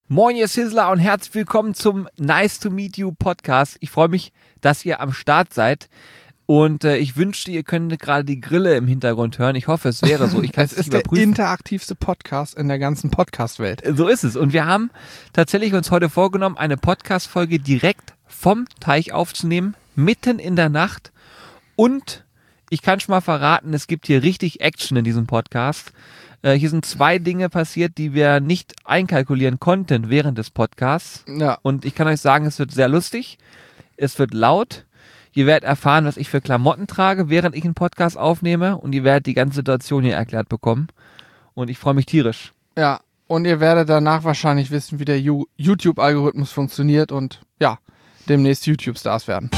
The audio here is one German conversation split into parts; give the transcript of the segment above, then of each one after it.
Moin, ihr Sizzler und herzlich willkommen zum Nice to Meet You Podcast. Ich freue mich, dass ihr am Start seid und ich wünschte, ihr könntet gerade die Grille im Hintergrund hören. Ich hoffe, es wäre so. Ich kann es ist der interaktivste Podcast in der ganzen Podcast-Welt. So ist es. Und wir haben tatsächlich uns heute vorgenommen, eine Podcast-Folge direkt vom Teich aufzunehmen, mitten in der Nacht. Und ich kann schon mal verraten, es gibt hier richtig Action in diesem Podcast. Hier sind 2 Dinge passiert, die wir nicht einkalkulieren konnten während des Podcasts. Ja. Und ich kann euch sagen, es wird sehr lustig, es wird laut. Ihr werdet erfahren, was ich für Klamotten trage, während ich einen Podcast aufnehme. Und ihr werdet die ganze Situation hier erklärt bekommen. Und ich freue mich tierisch. Ja, und ihr werdet danach wahrscheinlich wissen, wie der YouTube-Algorithmus funktioniert und ja, demnächst YouTube-Stars werden.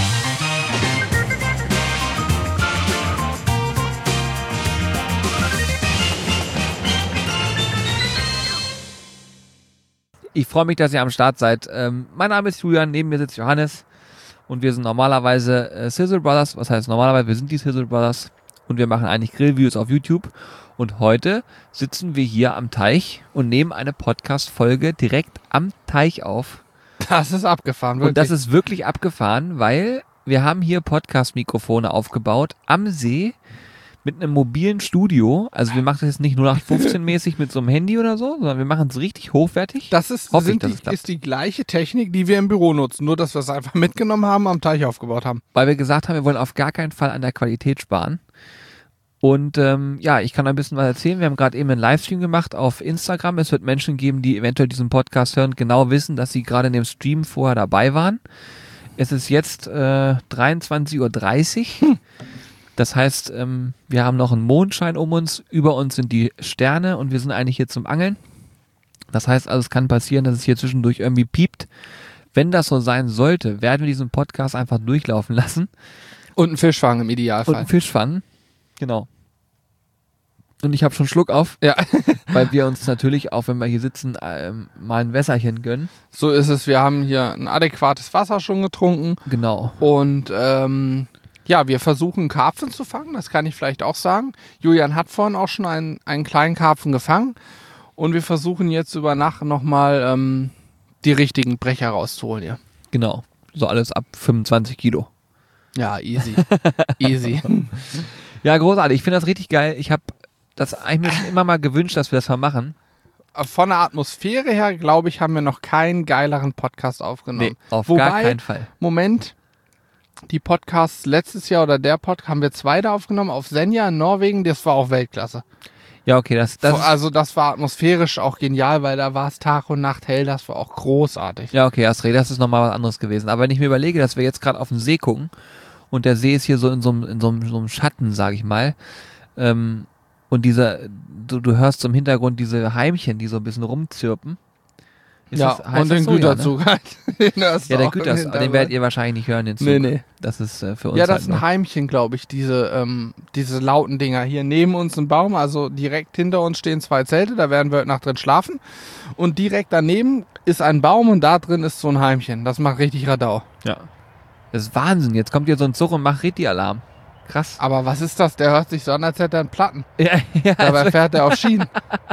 Ich freue mich, dass ihr am Start seid. Mein Name ist Julian, neben mir sitzt Johannes und wir sind normalerweise Sizzle Brothers. Was heißt normalerweise? Wir sind die Sizzle Brothers und wir machen eigentlich Grillvideos auf YouTube. Und heute sitzen wir hier am Teich und nehmen eine Podcast-Folge direkt am Teich auf. Das ist abgefahren, wirklich. Und das ist wirklich abgefahren, weil wir haben hier Podcast-Mikrofone aufgebaut am See mit einem mobilen Studio. Also wir machen das jetzt nicht 0815-mäßig mit so einem Handy oder so, sondern wir machen es richtig hochwertig. Das ist die gleiche Technik, die wir im Büro nutzen, nur dass wir es einfach mitgenommen haben, am Teich aufgebaut haben. Weil wir gesagt haben, wir wollen auf gar keinen Fall an der Qualität sparen. Und ja, ich kann ein bisschen was erzählen. Wir haben gerade eben einen Livestream gemacht auf Instagram. Es wird Menschen geben, die eventuell diesen Podcast hören, genau wissen, dass sie gerade in dem Stream vorher dabei waren. Es ist jetzt 23:30 Uhr. Das heißt, wir haben noch einen Mondschein um uns, über uns sind die Sterne und wir sind eigentlich hier zum Angeln. Das heißt also, es kann passieren, dass es hier zwischendurch irgendwie piept. Wenn das so sein sollte, werden wir diesen Podcast einfach durchlaufen lassen. Und einen Fisch fangen im Idealfall. Und einen Fisch fangen, genau. Und ich habe schon Schluck auf, Ja. weil wir uns natürlich auch, wenn wir hier sitzen, mal ein Wässerchen gönnen. So ist es, wir haben hier ein adäquates Wasser schon getrunken. Genau. Und ja, wir versuchen Karpfen zu fangen, das kann ich vielleicht auch sagen. Julian hat vorhin auch schon einen kleinen Karpfen gefangen und wir versuchen jetzt über Nacht nochmal die richtigen Brecher rauszuholen hier. Genau, so alles ab 25 Kilo. Ja, easy, easy. Ja, großartig, ich finde das richtig geil. Ich habe das eigentlich mir schon immer mal gewünscht, dass wir das mal machen. Von der Atmosphäre her, glaube ich, haben wir noch keinen geileren Podcast aufgenommen. Nee, auf gar keinen Fall. Moment, die Podcasts letztes Jahr oder der Podcast, haben wir 2 da aufgenommen, auf Senja in Norwegen, das war auch Weltklasse. Ja, okay, also das war atmosphärisch auch genial, weil da war es Tag und Nacht hell, das war auch großartig. Ja, okay, hast recht, das ist nochmal was anderes gewesen. Aber wenn ich mir überlege, dass wir jetzt gerade auf den See gucken und der See ist hier so in so einem Schatten, sage ich mal, und du hörst so im Hintergrund diese Heimchen, die so ein bisschen rumzirpen. Und den Güterzug halt. Ja, der Güterzug, den werdet ihr wahrscheinlich nicht hören, den Zug. Nee. Das ist für uns. Ja, das ist ein Heimchen, glaube ich, diese lauten Dinger. Hier neben uns ein Baum, also direkt hinter uns stehen 2 Zelte, da werden wir heute Nacht drin schlafen. Und direkt daneben ist ein Baum und da drin ist so ein Heimchen. Das macht richtig Radau. Ja. Das ist Wahnsinn. Jetzt kommt hier so ein Zug und macht richtig Alarm. Krass. Aber was ist das? Der hört sich so an, als hätte er einen Platten. Ja, Dabei fährt er auf Schienen.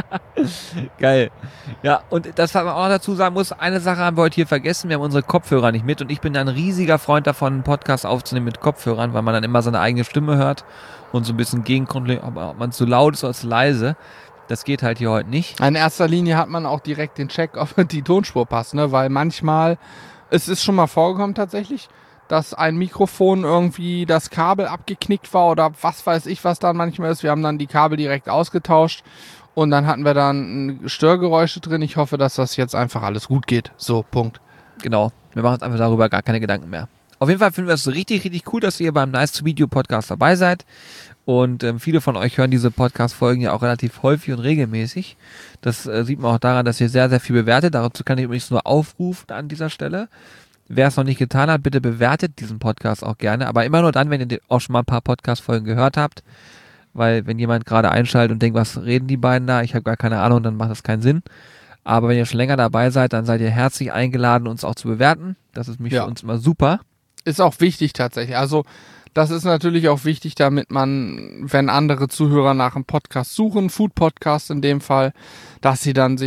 Geil. Ja, und das, was man auch noch dazu sagen muss, eine Sache haben wir heute hier vergessen, wir haben unsere Kopfhörer nicht mit und ich bin ein riesiger Freund davon, einen Podcast aufzunehmen mit Kopfhörern, weil man dann immer seine eigene Stimme hört und so ein bisschen gegenkontrolliert, ob man zu laut ist oder zu leise. Das geht halt hier heute nicht. In erster Linie hat man auch direkt den Check, ob die Tonspur passt, ne? Weil manchmal, es ist schon mal vorgekommen tatsächlich, dass ein Mikrofon irgendwie das Kabel abgeknickt war oder was weiß ich, was dann manchmal ist. Wir haben dann die Kabel direkt ausgetauscht und dann hatten wir dann Störgeräusche drin. Ich hoffe, dass das jetzt einfach alles gut geht. So, Punkt. Genau, wir machen uns einfach darüber gar keine Gedanken mehr. Auf jeden Fall finden wir es richtig, richtig cool, dass ihr beim Nice to Meet You Podcast dabei seid. Und viele von euch hören diese Podcast-Folgen ja auch relativ häufig und regelmäßig. Das sieht man auch daran, dass ihr sehr, sehr viel bewertet. Dazu kann ich übrigens nur aufrufen an dieser Stelle. Wer es noch nicht getan hat, bitte bewertet diesen Podcast auch gerne. Aber immer nur dann, wenn ihr auch schon mal ein paar Podcast-Folgen gehört habt. Weil wenn jemand gerade einschaltet und denkt, was reden die beiden da? Ich habe gar keine Ahnung, dann macht das keinen Sinn. Aber wenn ihr schon länger dabei seid, dann seid ihr herzlich eingeladen, uns auch zu bewerten. Das ist für uns immer super. Ist auch wichtig tatsächlich. Also das ist natürlich auch wichtig, damit man, wenn andere Zuhörer nach einem Podcast suchen, Food-Podcast in dem Fall, dass sie dann sich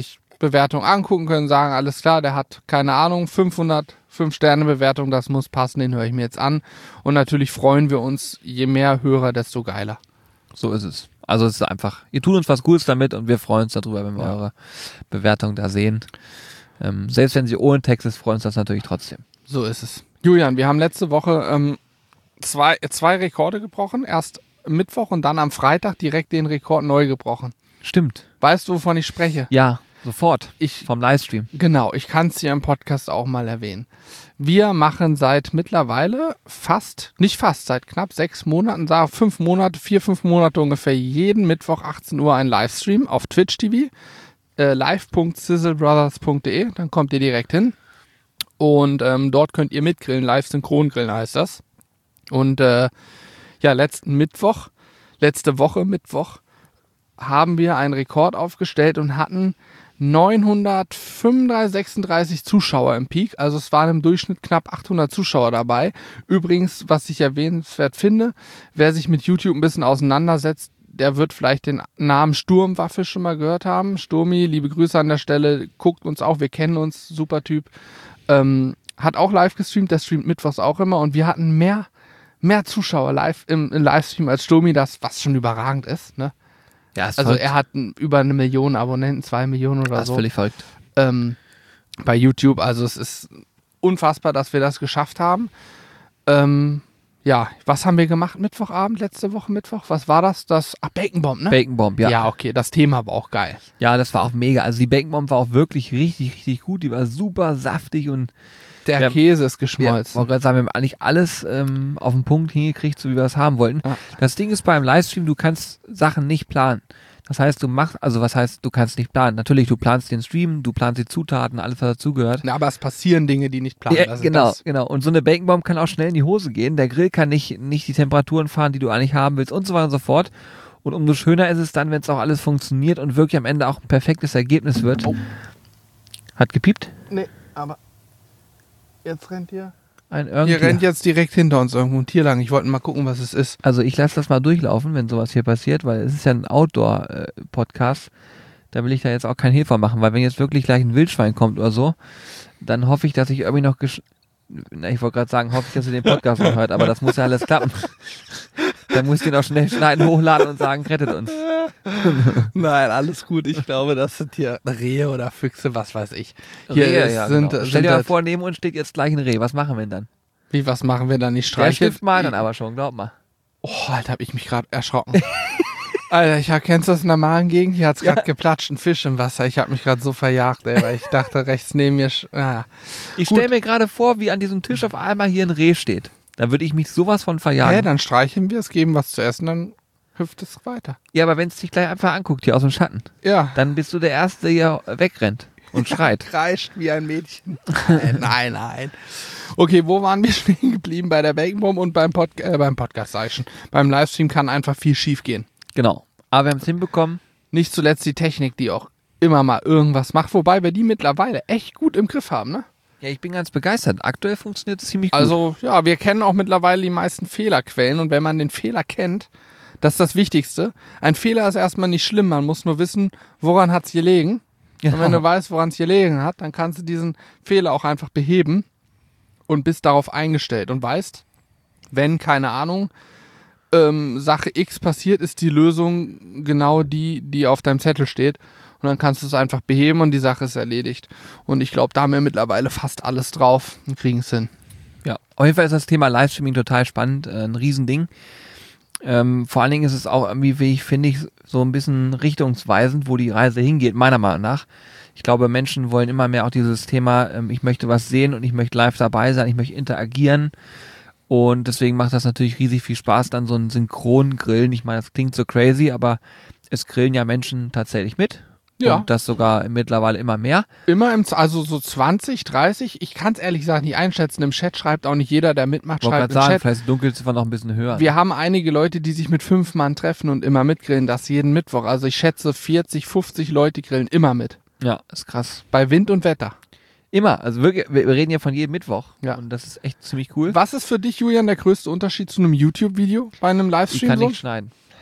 Bewertung angucken können, sagen, alles klar, der hat, keine Ahnung, 500 5-Sterne-Bewertung, das muss passen, den höre ich mir jetzt an. Und natürlich freuen wir uns, je mehr Hörer, desto geiler. So ist es. Also es ist einfach, ihr tut uns was Gutes damit und wir freuen uns darüber, wenn wir Ja. eure Bewertung da sehen. Selbst wenn sie ohne Text ist, freuen uns das natürlich trotzdem. So ist es. Julian, wir haben letzte Woche zwei Rekorde gebrochen. Erst Mittwoch und dann am Freitag direkt den Rekord neu gebrochen. Stimmt. Weißt du, wovon ich spreche? Ja, sofort. Ich Vom Livestream. Genau, ich kann es hier im Podcast auch mal erwähnen. Wir machen seit mittlerweile seit knapp 6 Monaten, 5 Monate ungefähr, jeden Mittwoch 18 Uhr einen Livestream auf Twitch TV, live.sizzlebrothers.de, dann kommt ihr direkt hin und dort könnt ihr mitgrillen, live synchron grillen heißt das. Und letzte Woche Mittwoch, haben wir einen Rekord aufgestellt und hatten 936 Zuschauer im Peak. Also es waren im Durchschnitt knapp 800 Zuschauer dabei. Übrigens, was ich erwähnenswert finde, wer sich mit YouTube ein bisschen auseinandersetzt, der wird vielleicht den Namen Sturmwaffe schon mal gehört haben. Sturmi, liebe Grüße an der Stelle, guckt uns auch, wir kennen uns, super Typ. Hat auch live gestreamt, der streamt mittwochs auch immer und wir hatten mehr Zuschauer live im Livestream als Sturmi, was schon überragend ist, ne? Ja, ist Also verrückt. er hat über 1 Million Abonnenten, 2 Millionen oder Das ist so völlig verrückt. bei YouTube. Also es ist unfassbar, dass wir das geschafft haben. Was haben wir gemacht Mittwochabend, letzte Woche Mittwoch? Was war das? Bacon Bomb, ne? Bacon Bomb, ja. Ja, okay, das Thema war auch geil. Ja, das war auch mega. Also die Bacon Bomb war auch wirklich richtig, richtig gut. Die war super saftig und Der Käse ist geschmolzen. ich wollte gerade sagen, wir haben eigentlich alles auf den Punkt hingekriegt, so wie wir es haben wollten. Ja. Das Ding ist beim Livestream, du kannst Sachen nicht planen. Das heißt, was heißt, du kannst nicht planen? Natürlich, du planst den Stream, du planst die Zutaten, alles, was dazugehört. Na, aber es passieren Dinge, die nicht planen. Ja, Das ist genau, das. genau. Und so eine Bacon Bomb kann auch schnell in die Hose gehen. Der Grill kann nicht die Temperaturen fahren, die du eigentlich haben willst und so weiter und so fort. Und umso schöner ist es dann, wenn es auch alles funktioniert und wirklich am Ende auch ein perfektes Ergebnis wird. Oh. Hat gepiept? Nee, aber jetzt rennt hier. Ein Hier irgendwie. rennt jetzt direkt hinter uns irgendwo ein Tier lang. Ich wollte mal gucken, was es ist. Also ich lasse das mal durchlaufen, wenn sowas hier passiert, weil es ist ja ein Outdoor-Podcast. Da will ich da jetzt auch keinen Hehl von machen, weil wenn jetzt wirklich gleich ein Wildschwein kommt oder so, dann hoffe ich, dass ich irgendwie noch ich wollte gerade sagen, hoffe ich, dass ihr den Podcast noch hört, aber das muss ja alles klappen. Da muss ich den auch schnell schneiden, hochladen und sagen, rettet uns. Nein, alles gut. Ich glaube, das sind hier Rehe oder Füchse, was weiß ich. Genau. Stell dir mal vor, neben uns steht jetzt gleich ein Reh. Was machen wir denn dann? Was machen wir dann? Nicht Der streicheln? Stift mal dann aber schon, glaub mal. Oh, Alter, hab ich mich gerade erschrocken. Alter, kennst du das in der Magengegend? Hier hat's gerade geplatscht, ein Fisch im Wasser. Ich hab mich gerade so verjagt, ey, weil ich dachte, rechts neben mir... Ich stelle mir gerade vor, wie an diesem Tisch auf einmal hier ein Reh steht. Da würde ich mich sowas von verjagen. Dann streicheln wir es, geben was zu essen, dann hüpft es weiter. Ja, aber wenn es dich gleich einfach anguckt, hier aus dem Schatten, Ja. dann bist du der Erste, der hier wegrennt und schreit. Kreischt wie ein Mädchen. Nein. Okay, wo waren wir stehen geblieben? Bei der Bacon Bomb und beim Podcast, sag ich schon. Beim Livestream kann einfach viel schief gehen. Genau. Aber wir haben es hinbekommen. Nicht zuletzt die Technik, die auch immer mal irgendwas macht, wobei wir die mittlerweile echt gut im Griff haben, ne? Ja, ich bin ganz begeistert. Aktuell funktioniert es ziemlich gut. Also, ja, wir kennen auch mittlerweile die meisten Fehlerquellen und wenn man den Fehler kennt, das ist das Wichtigste. Ein Fehler ist erstmal nicht schlimm, man muss nur wissen, woran hat es gelegen. Genau. Und wenn du weißt, woran es gelegen hat, dann kannst du diesen Fehler auch einfach beheben und bist darauf eingestellt und weißt, wenn, keine Ahnung, Sache X passiert, ist die Lösung genau die auf deinem Zettel steht. Und dann kannst du es einfach beheben und die Sache ist erledigt. Und ich glaube, da haben wir mittlerweile fast alles drauf und kriegen es hin. Ja, auf jeden Fall ist das Thema Livestreaming total spannend, ein Riesending. Vor allen Dingen ist es auch irgendwie, wie ich finde, so ein bisschen richtungsweisend, wo die Reise hingeht, meiner Meinung nach. Ich glaube, Menschen wollen immer mehr auch dieses Thema, ich möchte was sehen und ich möchte live dabei sein, ich möchte interagieren. Und deswegen macht das natürlich riesig viel Spaß, dann so ein Synchrongrillen. Ich meine, das klingt so crazy, aber es grillen ja Menschen tatsächlich mit. Ja. Und das sogar mittlerweile immer mehr. Immer also so 20, 30, ich kann es ehrlich gesagt nicht einschätzen. Im Chat schreibt auch nicht jeder, der mitmacht, Ich wollte schreibt gerade im sagen, Chat. vielleicht ist die Dunkelziffer noch ein bisschen höher. Wir haben einige Leute, die sich mit 5 Mann treffen und immer mitgrillen, das jeden Mittwoch. Also ich schätze 40, 50 Leute grillen immer mit. Ja, ist krass. Bei Wind und Wetter. Immer, also wirklich, wir reden ja von jedem Mittwoch. Ja. Und das ist echt ziemlich cool. Was ist für dich, Julian, der größte Unterschied zu einem YouTube-Video bei einem Ich Livestream? kann So? nicht schneiden.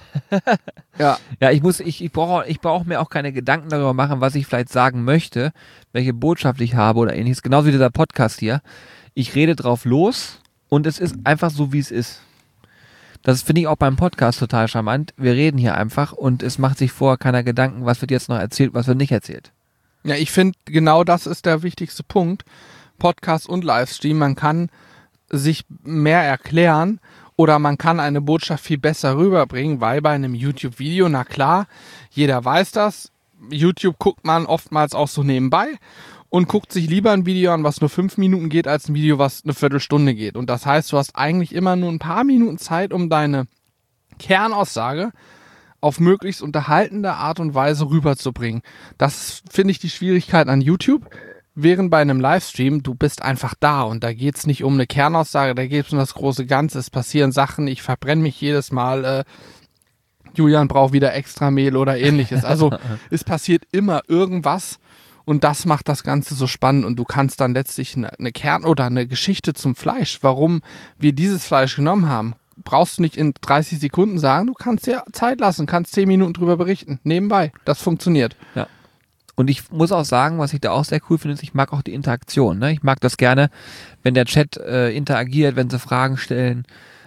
Ja. Ja, ich brauche mir auch keine Gedanken darüber machen, was ich vielleicht sagen möchte, welche Botschaft ich habe oder ähnliches. Genauso wie dieser Podcast hier. Ich rede drauf los und es ist einfach so, wie es ist. Das finde ich auch beim Podcast total charmant. Wir reden hier einfach und es macht sich vorher keiner Gedanken, was wird jetzt noch erzählt, was wird nicht erzählt. Ja, ich finde, genau das ist der wichtigste Punkt. Podcast und Livestream. Man kann sich mehr erklären oder man kann eine Botschaft viel besser rüberbringen, weil bei einem YouTube-Video, na klar, jeder weiß das. YouTube guckt man oftmals auch so nebenbei und guckt sich lieber ein Video an, was nur 5 Minuten geht, als ein Video, was eine Viertelstunde geht. Und das heißt, du hast eigentlich immer nur ein paar Minuten Zeit, um deine Kernaussage auf möglichst unterhaltende Art und Weise rüberzubringen. Das finde ich die Schwierigkeit an YouTube. Während bei einem Livestream, du bist einfach da und da geht's nicht um eine Kernaussage, da geht's um das große Ganze. Es passieren Sachen, ich verbrenne mich jedes Mal, Julian braucht wieder extra Mehl oder ähnliches. Also es passiert immer irgendwas und das macht das Ganze so spannend und du kannst dann letztlich eine Kern- oder eine Geschichte zum Fleisch, warum wir dieses Fleisch genommen haben, brauchst du nicht in 30 Sekunden sagen, du kannst dir Zeit lassen, kannst 10 Minuten drüber berichten, nebenbei. Das funktioniert. Ja. Und ich muss auch sagen, was ich da auch sehr cool finde, ist, ich mag auch die Interaktion. Ne? Ich mag das gerne, wenn der Chat interagiert, wenn sie Fragen stellen,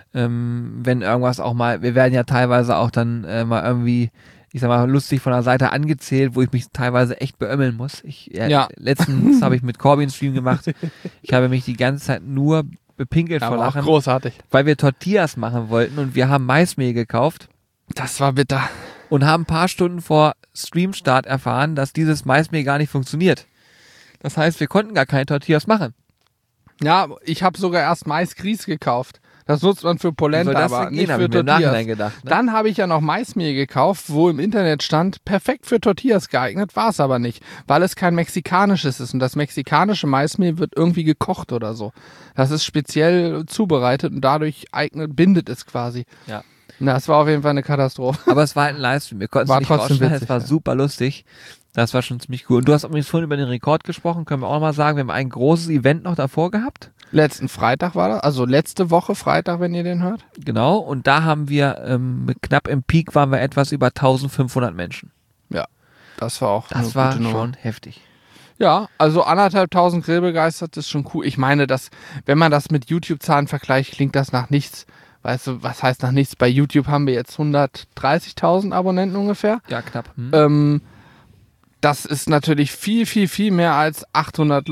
wenn irgendwas auch mal, wir werden ja teilweise auch dann mal irgendwie, ich sag mal, lustig von der Seite angezählt, wo ich mich teilweise echt beömmeln muss. Letztens habe ich mit Corbin Stream gemacht. Ich habe mich die ganze Zeit nur bepinkelt vor Lachen. Großartig. Weil wir Tortillas machen wollten und wir haben Maismehl gekauft. Das war bitter. Und haben ein paar Stunden vor Streamstart erfahren, dass dieses Maismehl gar nicht funktioniert. Das heißt, wir konnten gar keine Tortillas machen. Ja, ich habe sogar erst Maisgrieß gekauft. Das nutzt man für Polenta, aber nicht für Tortillas. Gedacht, ne? Dann habe ich ja noch Maismehl gekauft, wo im Internet stand, perfekt für Tortillas geeignet, war es aber nicht, weil es kein mexikanisches ist. Und das mexikanische Maismehl wird irgendwie gekocht oder so. Das ist speziell zubereitet und dadurch bindet es quasi. Ja. Na, das war auf jeden Fall eine Katastrophe. Aber es war halt ein Livestream. Wir konnten es nicht rausschneiden. Es war super lustig. Das war schon ziemlich cool. Und du hast übrigens vorhin über den Rekord gesprochen. Können wir auch noch mal sagen, wir haben ein großes Event noch davor gehabt. Letzten Freitag war das, also letzte Woche Freitag, wenn ihr den hört. Genau. Und da haben wir, knapp im Peak waren wir etwas über 1500 Menschen. Ja, das war auch Das war schon heftig. Ja, also 1500 Grillbegeistert ist schon cool. Ich meine, wenn man das mit YouTube-Zahlen vergleicht, klingt das nach nichts. Weißt du, was heißt nach nichts? Bei YouTube haben wir jetzt 130.000 Abonnenten ungefähr. Ja, knapp. Das ist natürlich viel, viel, viel mehr als 800.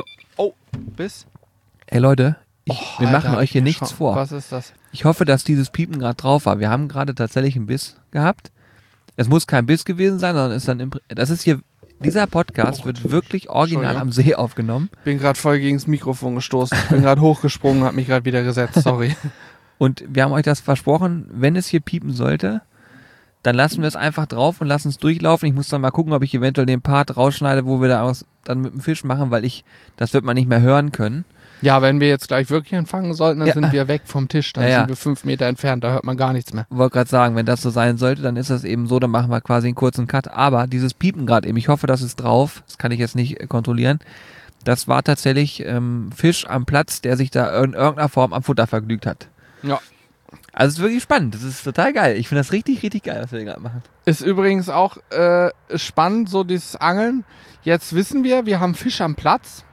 Ey Leute, wir Alter, machen euch hier nichts vor. Was ist das? Ich hoffe, dass dieses Piepen gerade drauf war. Wir haben gerade tatsächlich einen Biss gehabt. Es muss kein Biss gewesen sein, sondern ist dann dieser Podcast wird wirklich original am See aufgenommen. Bin gerade voll gegen das Mikrofon gestoßen. Bin gerade hochgesprungen, hab mich gerade wieder gesetzt. Sorry. Und wir haben euch das versprochen, wenn es hier piepen sollte, dann lassen wir es einfach drauf und lassen es durchlaufen. Ich muss dann mal gucken, ob ich eventuell den Part rausschneide, wo wir dann mit dem Fisch machen, weil das wird man nicht mehr hören können. Ja, wenn wir jetzt gleich wirklich anfangen sollten, dann sind wir weg vom Tisch. Dann sind wir 5 Meter entfernt, da hört man gar nichts mehr. Ich wollte gerade sagen, wenn das so sein sollte, dann ist das eben so, dann machen wir quasi einen kurzen Cut. Aber dieses Piepen gerade eben, ich hoffe, das ist drauf, das kann ich jetzt nicht kontrollieren. Das war tatsächlich Fisch am Platz, der sich da in irgendeiner Form am Futter vergnügt hat. Ja. Also es ist wirklich spannend, das ist total geil. Ich finde das richtig, richtig geil, was wir gerade machen. Ist übrigens auch spannend, so dieses Angeln. Jetzt wissen wir haben Fisch am Platz.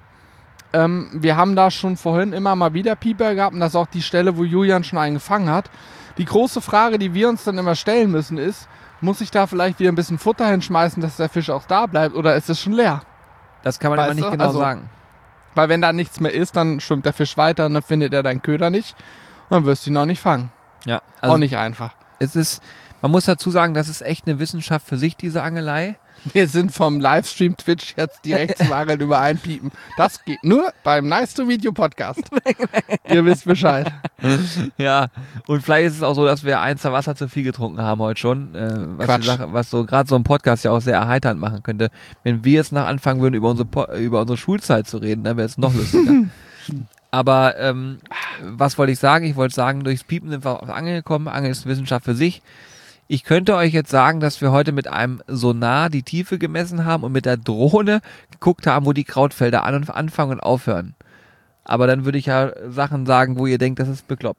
Wir haben da schon vorhin immer mal wieder Pieper gehabt und das ist auch die Stelle, wo Julian schon einen gefangen hat. Die große Frage, die wir uns dann immer stellen müssen ist, muss ich da vielleicht wieder ein bisschen Futter hinschmeißen, dass der Fisch auch da bleibt oder ist es schon leer? Das kann man immer nicht genau sagen. Weil wenn da nichts mehr ist, dann schwimmt der Fisch weiter und dann findet er deinen Köder nicht und dann wirst du ihn auch nicht fangen. Ja, also auch nicht einfach. Man muss dazu sagen, das ist echt eine Wissenschaft für sich, diese Angelei. Wir sind vom Livestream Twitch jetzt direkt zum Angeln über einpiepen. Das geht nur beim Nice to Video Podcast. Ihr wisst Bescheid. Ja, und vielleicht ist es auch so, dass wir 1 Wasser zu viel getrunken haben heute schon. Was so gerade so ein Podcast ja auch sehr erheiternd machen könnte. Wenn wir jetzt nach anfangen würden, über unsere Schulzeit zu reden, dann wäre es noch lustiger. Aber was wollte ich sagen? Ich wollte sagen, durchs Piepen sind wir auf Angeln gekommen. Angeln ist Wissenschaft für sich. Ich könnte euch jetzt sagen, dass wir heute mit einem Sonar die Tiefe gemessen haben und mit der Drohne geguckt haben, wo die Krautfelder anfangen und aufhören. Aber dann würde ich ja Sachen sagen, wo ihr denkt, das ist bekloppt.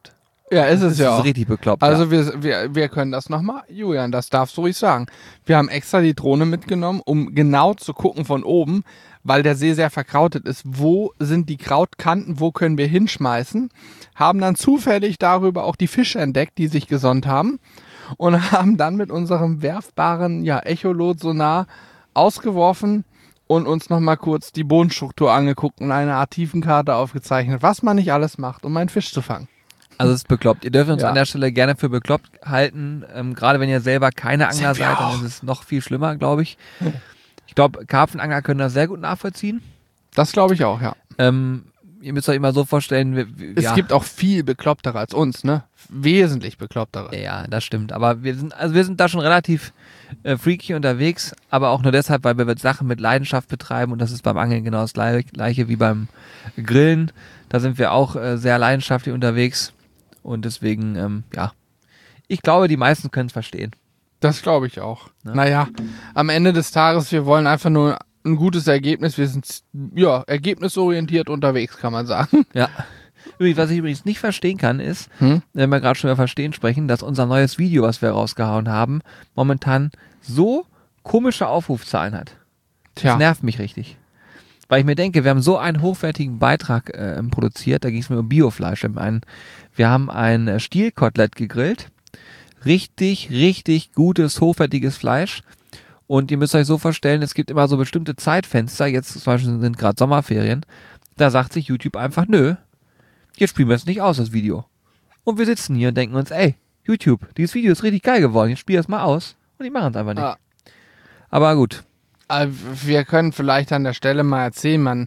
Ja, ist es Das ja ist auch. richtig bekloppt. Also ja. wir können das nochmal, Julian, das darfst du ruhig sagen. Wir haben extra die Drohne mitgenommen, um genau zu gucken von oben, weil der See sehr verkrautet ist. Wo sind die Krautkanten, wo können wir hinschmeißen? Haben dann zufällig darüber auch die Fische entdeckt, die sich gesonnt haben und haben dann mit unserem werfbaren Echolot-Sonar ausgeworfen und uns nochmal kurz die Bodenstruktur angeguckt und eine Art Tiefenkarte aufgezeichnet, was man nicht alles macht, um einen Fisch zu fangen. Also es ist bekloppt. Ihr dürft uns Ja. an der Stelle gerne für bekloppt halten. Gerade wenn ihr selber keine Angler Sind wir seid, dann auch. ist es noch viel schlimmer, glaube ich. Ich glaube, Karpfenangler können das sehr gut nachvollziehen. Das glaube ich auch, ja. Ihr müsst euch immer so vorstellen, Es gibt auch viel Beklopptere als uns, ne? Wesentlich Beklopptere. Ja, das stimmt. Aber wir sind da schon relativ freaky unterwegs, aber auch nur deshalb, weil wir Sachen mit Leidenschaft betreiben und das ist beim Angeln genau das gleiche wie beim Grillen. Da sind wir auch sehr leidenschaftlich unterwegs und deswegen, ich glaube, die meisten können es verstehen. Das glaube ich auch. Ne? Naja, am Ende des Tages, wir wollen einfach nur ein gutes Ergebnis. Wir sind, ergebnisorientiert unterwegs, kann man sagen. Ja. Was ich übrigens nicht verstehen kann, ist, wenn wir gerade schon über Verstehen sprechen, dass unser neues Video, was wir rausgehauen haben, momentan so komische Aufrufzahlen hat. Das nervt mich richtig. Weil ich mir denke, wir haben so einen hochwertigen Beitrag produziert, da ging es mir um Biofleisch. Wir haben ein Stielkotelett gegrillt. Richtig, richtig gutes, hochwertiges Fleisch. Und ihr müsst euch so vorstellen, es gibt immer so bestimmte Zeitfenster, jetzt zum Beispiel sind gerade Sommerferien, da sagt sich YouTube einfach, nö, jetzt spielen wir es nicht aus, das Video. Und wir sitzen hier und denken uns, ey, YouTube, dieses Video ist richtig geil geworden, jetzt spiel es mal aus. Und die machen es einfach nicht. Ah. Aber gut. Wir können vielleicht an der Stelle mal erzählen,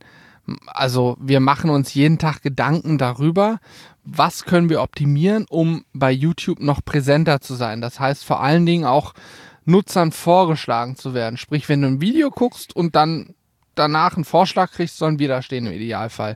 wir machen uns jeden Tag Gedanken darüber, was können wir optimieren, um bei YouTube noch präsenter zu sein. Das heißt vor allen Dingen auch Nutzern vorgeschlagen zu werden. Sprich, wenn du ein Video guckst und dann danach einen Vorschlag kriegst, sollen wir da stehen im Idealfall.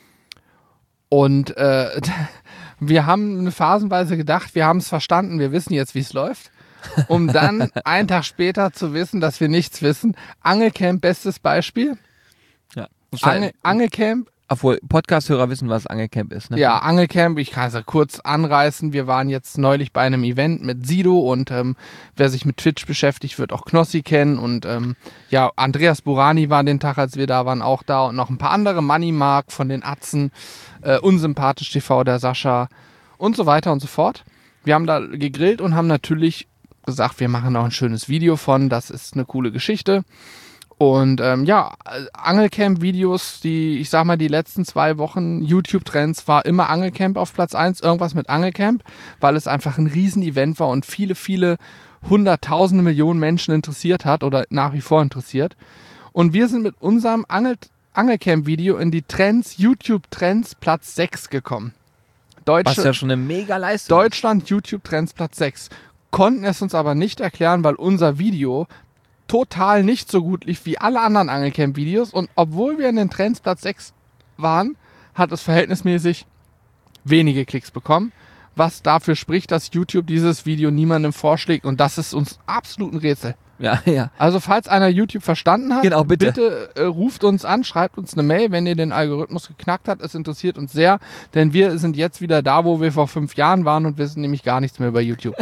Und wir haben phasenweise gedacht, wir haben es verstanden, wir wissen jetzt, wie es läuft. Um dann einen Tag später zu wissen, dass wir nichts wissen. Angelcamp, bestes Beispiel. Ja. Angelcamp. Obwohl, Podcast-Hörer wissen, was Angelcamp ist, ne? Ja, Angelcamp, ich kann es ja kurz anreißen. Wir waren jetzt neulich bei einem Event mit Sido und wer sich mit Twitch beschäftigt, wird auch Knossi kennen. Und Andreas Burani war den Tag, als wir da waren, auch da. Und noch ein paar andere, Money Mark von den Atzen, Unsympathisch TV, der Sascha und so weiter und so fort. Wir haben da gegrillt und haben natürlich gesagt, wir machen auch ein schönes Video von. Das ist eine coole Geschichte. Und Angelcamp-Videos, die letzten 2 Wochen YouTube-Trends war immer Angelcamp auf Platz 1, irgendwas mit Angelcamp, weil es einfach ein Riesen-Event war und viele, viele hunderttausende Millionen Menschen interessiert hat oder nach wie vor interessiert. Und wir sind mit unserem Angelcamp-Video in die Trends, YouTube-Trends Platz 6 gekommen. Was ja schon eine mega Leistung. Deutschland YouTube-Trends Platz 6. Konnten es uns aber nicht erklären, weil unser Video total nicht so gut lief wie alle anderen Angelcamp-Videos und obwohl wir in den Trends Platz 6 waren, hat es verhältnismäßig wenige Klicks bekommen, was dafür spricht, dass YouTube dieses Video niemandem vorschlägt und das ist uns absolut ein Rätsel. Ja. Also falls einer YouTube verstanden hat, genau, bitte ruft uns an, schreibt uns eine Mail, wenn ihr den Algorithmus geknackt habt. Es interessiert uns sehr, denn wir sind jetzt wieder da, wo wir vor 5 Jahren waren und wissen nämlich gar nichts mehr über YouTube.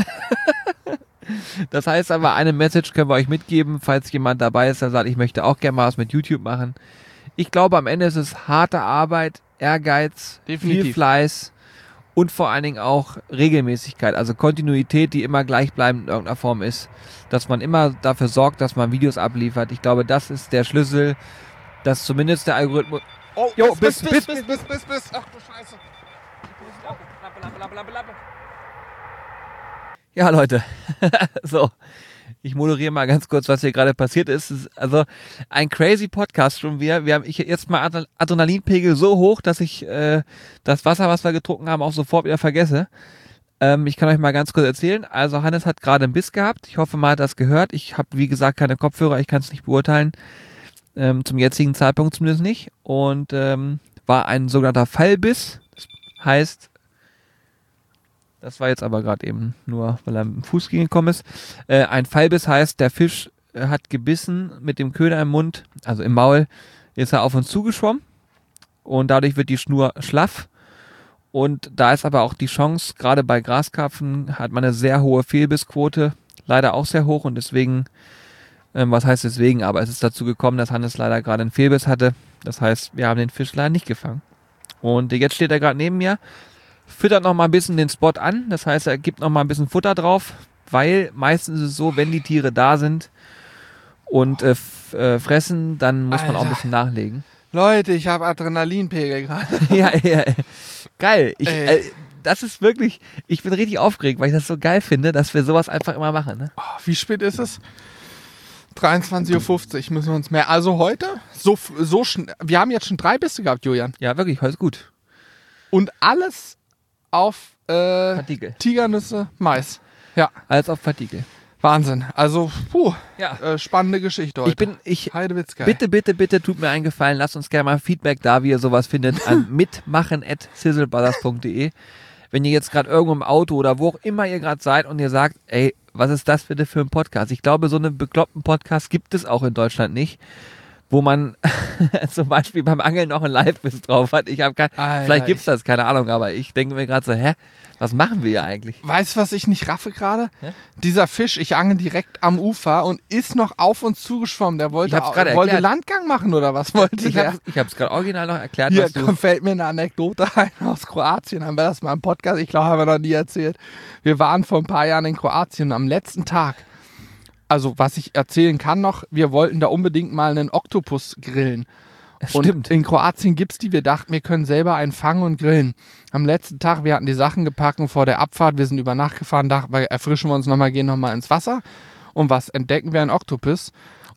Das heißt aber, eine Message können wir euch mitgeben, falls jemand dabei ist, der sagt, ich möchte auch gerne mal was mit YouTube machen. Ich glaube, am Ende ist es harte Arbeit, Ehrgeiz, Definitiv. viel Fleiß und vor allen Dingen auch Regelmäßigkeit, also Kontinuität, die immer gleichbleibend in irgendeiner Form ist, dass man immer dafür sorgt, dass man Videos abliefert. Ich glaube, das ist der Schlüssel, dass zumindest der Algorithmus... Oh, Jo, bis. Ach du Scheiße. Ja, Leute, so, ich moderiere mal ganz kurz, was hier gerade passiert ist. Es ist also ein crazy Podcast schon wieder. Wir haben jetzt mal Adrenalinpegel so hoch, dass ich das Wasser, was wir getrunken haben, auch sofort wieder vergesse. Ich kann euch mal ganz kurz erzählen. Also Hannes hat gerade einen Biss gehabt. Ich hoffe, man hat das gehört. Ich habe, wie gesagt, keine Kopfhörer. Ich kann es nicht beurteilen. Zum jetzigen Zeitpunkt zumindest nicht. Und war ein sogenannter Fallbiss. Das heißt, das war jetzt aber gerade eben nur, weil er mit dem Fuß gekommen ist. Ein Fallbiss heißt, der Fisch hat gebissen mit dem Köder im Mund, also im Maul, ist er auf uns zugeschwommen und dadurch wird die Schnur schlaff Und da ist aber auch die Chance, gerade bei Graskarpfen hat man eine sehr hohe Fehlbissquote, leider auch sehr hoch und deswegen, was heißt deswegen, aber es ist dazu gekommen, dass Hannes leider gerade einen Fehlbiss hatte. Das heißt, wir haben den Fisch leider nicht gefangen. Und jetzt steht er gerade neben mir, füttert noch mal ein bisschen den Spot an, das heißt, er gibt noch mal ein bisschen Futter drauf, weil meistens ist es so, wenn die Tiere da sind und fressen, dann muss man auch ein bisschen nachlegen. Leute, ich habe Adrenalinpegel gerade. Ja. Geil. Das ist wirklich, ich bin richtig aufgeregt, weil ich das so geil finde, dass wir sowas einfach immer machen. Ne? Oh, wie spät ist es? 23:50 Uhr müssen wir uns mehr. Also heute, so schnell. Wir haben jetzt schon 3 Bisse gehabt, Julian. Ja, wirklich, heute ist gut. Und alles auf Partikel. Tigernüsse, Mais. Ja. Alles auf Partikel. Wahnsinn. Also, Ja. spannende Geschichte heute. Heidewitzka. Bitte tut mir einen Gefallen, lasst uns gerne mal Feedback da, wie ihr sowas findet, an mitmachen@sizzlebrothers.de. Wenn ihr jetzt gerade irgendwo im Auto oder wo auch immer ihr gerade seid und ihr sagt, ey, was ist das bitte für ein Podcast? Ich glaube, so einen bekloppten Podcast gibt es auch in Deutschland nicht, wo man zum Beispiel beim Angeln noch ein Live-Biss drauf hat. Vielleicht gibt's das, keine Ahnung, aber ich denke mir gerade so, was machen wir hier eigentlich? Weißt du, was ich nicht raffe gerade? Hä? Dieser Fisch, ich angel direkt am Ufer und ist noch auf uns zugeschwommen. Der wollte Landgang machen oder was wollte Ich der? habe es gerade original noch erklärt, Hier was du... fällt mir eine Anekdote ein aus Kroatien. Haben wir das mal im Podcast? Ich glaube, haben wir noch nie erzählt. Wir waren vor ein paar Jahren in Kroatien am letzten Tag. Also, was ich erzählen kann noch, wir wollten da unbedingt mal einen Oktopus grillen. Stimmt. Und in Kroatien gibt's die. Wir dachten, wir können selber einen fangen und grillen. Am letzten Tag, wir hatten die Sachen gepackt und vor der Abfahrt, wir sind über Nacht gefahren, dachten wir, erfrischen wir uns nochmal, gehen nochmal ins Wasser. Und was entdecken wir? Ein Oktopus.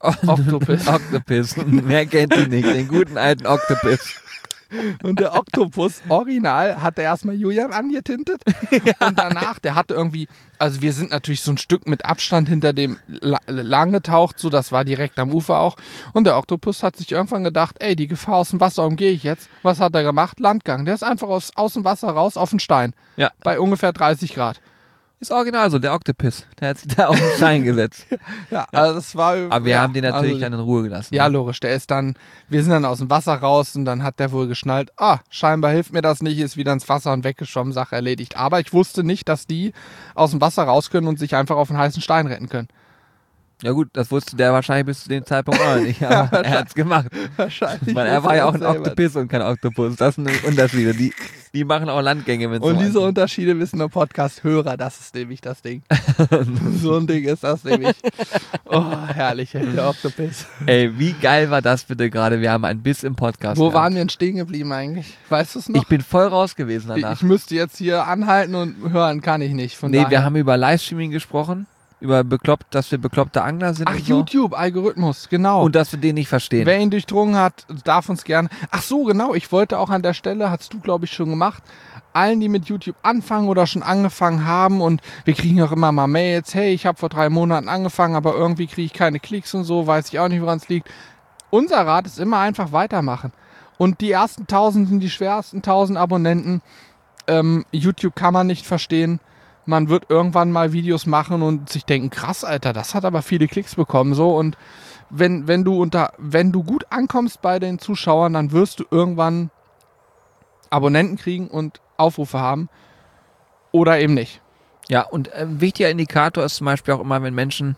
Oktopus. Wer kennt ihn nicht? Den guten alten Oktopus. Und der Oktopus, original, hat er erstmal Julian angetintet. Und danach, der hatte irgendwie, also wir sind natürlich so ein Stück mit Abstand hinter dem lang getaucht, so das war direkt am Ufer auch. Und der Oktopus hat sich irgendwann gedacht, ey, die Gefahr aus dem Wasser umgehe ich jetzt. Was hat er gemacht? Landgang. Der ist einfach aus dem Wasser raus auf den Stein. Ja. Bei ungefähr 30 Grad. Ist original so, der Oktopus. Der hat sich da auf den Stein gesetzt. Ja, also das war... Aber wir haben den natürlich dann in Ruhe gelassen. Ja, logisch. Wir sind dann aus dem Wasser raus und dann hat der wohl geschnallt, scheinbar hilft mir das nicht, ist wieder ins Wasser und weggeschwommen, Sache erledigt. Aber ich wusste nicht, dass die aus dem Wasser raus können und sich einfach auf einen heißen Stein retten können. Ja gut, das wusste der wahrscheinlich bis zu dem Zeitpunkt auch noch nicht, aber er hat's gemacht. Wahrscheinlich. Weil er war ja auch ein Oktopus und kein Oktopus. Das sind Unterschiede. Die machen auch Landgänge mit Und so diese Unterschiede wissen nur Podcast-Hörer, das ist nämlich das Ding. So ein Ding ist das nämlich. Oh, herrlich, der Oktopus. Ey, wie geil war das bitte gerade? Wir haben ein Biss im Podcast Wo gehabt. waren wir denn stehen geblieben eigentlich? Weißt du es noch? Ich bin voll raus gewesen danach. Ich müsste jetzt hier anhalten und hören, kann ich nicht. Wir haben über Livestreaming gesprochen. Über dass wir bekloppte Angler sind. Ach, und so. YouTube, Algorithmus, genau. Und dass wir den nicht verstehen. Wer ihn durchdrungen hat, darf uns gerne... Ach so, genau, ich wollte auch an der Stelle, hast du, glaube ich, schon gemacht, allen, die mit YouTube anfangen oder schon angefangen haben und wir kriegen auch immer mal Mails, hey, ich habe vor 3 Monaten angefangen, aber irgendwie kriege ich keine Klicks und so, weiß ich auch nicht, woran es liegt. Unser Rat ist immer einfach weitermachen. Und die ersten 1000 sind die schwersten 1000 Abonnenten. YouTube kann man nicht verstehen. Man wird irgendwann mal Videos machen und sich denken, krass, Alter, das hat aber viele Klicks bekommen, so. Und wenn du gut ankommst bei den Zuschauern, dann wirst du irgendwann Abonnenten kriegen und Aufrufe haben oder eben nicht. Ja, und ein wichtiger Indikator ist zum Beispiel auch immer, wenn Menschen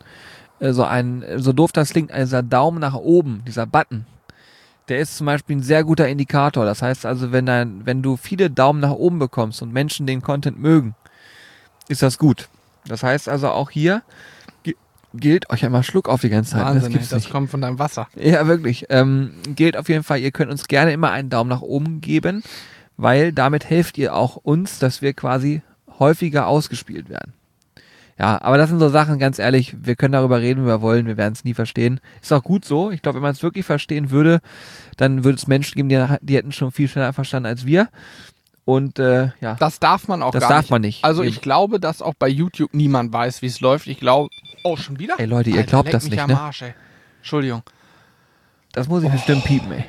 so doof das klingt, dieser Daumen nach oben, dieser Button, der ist zum Beispiel ein sehr guter Indikator. Das heißt also, wenn du viele Daumen nach oben bekommst und Menschen den Content mögen, ist das gut. Das heißt also auch hier gilt euch einmal Schluck auf die ganze Zeit. Wahnsinn, das kommt von deinem Wasser. Ja, wirklich. Gilt auf jeden Fall, ihr könnt uns gerne immer einen Daumen nach oben geben, weil damit helft ihr auch uns, dass wir quasi häufiger ausgespielt werden. Ja, aber das sind so Sachen, ganz ehrlich, wir können darüber reden, wie wir wollen, wir werden es nie verstehen. Ist auch gut so. Ich glaube, wenn man es wirklich verstehen würde, dann würde es Menschen geben, die hätten schon viel schneller verstanden als wir. Und ja. Das darf man auch gar nicht. Das darf man nicht. Also ich glaube, dass auch bei YouTube niemand weiß, wie es läuft. Ich glaube... Oh, schon wieder? Ey Leute, ihr glaubt das nicht, am ne? Arsch, ey. Entschuldigung. Das muss ich bestimmt piepen, ey.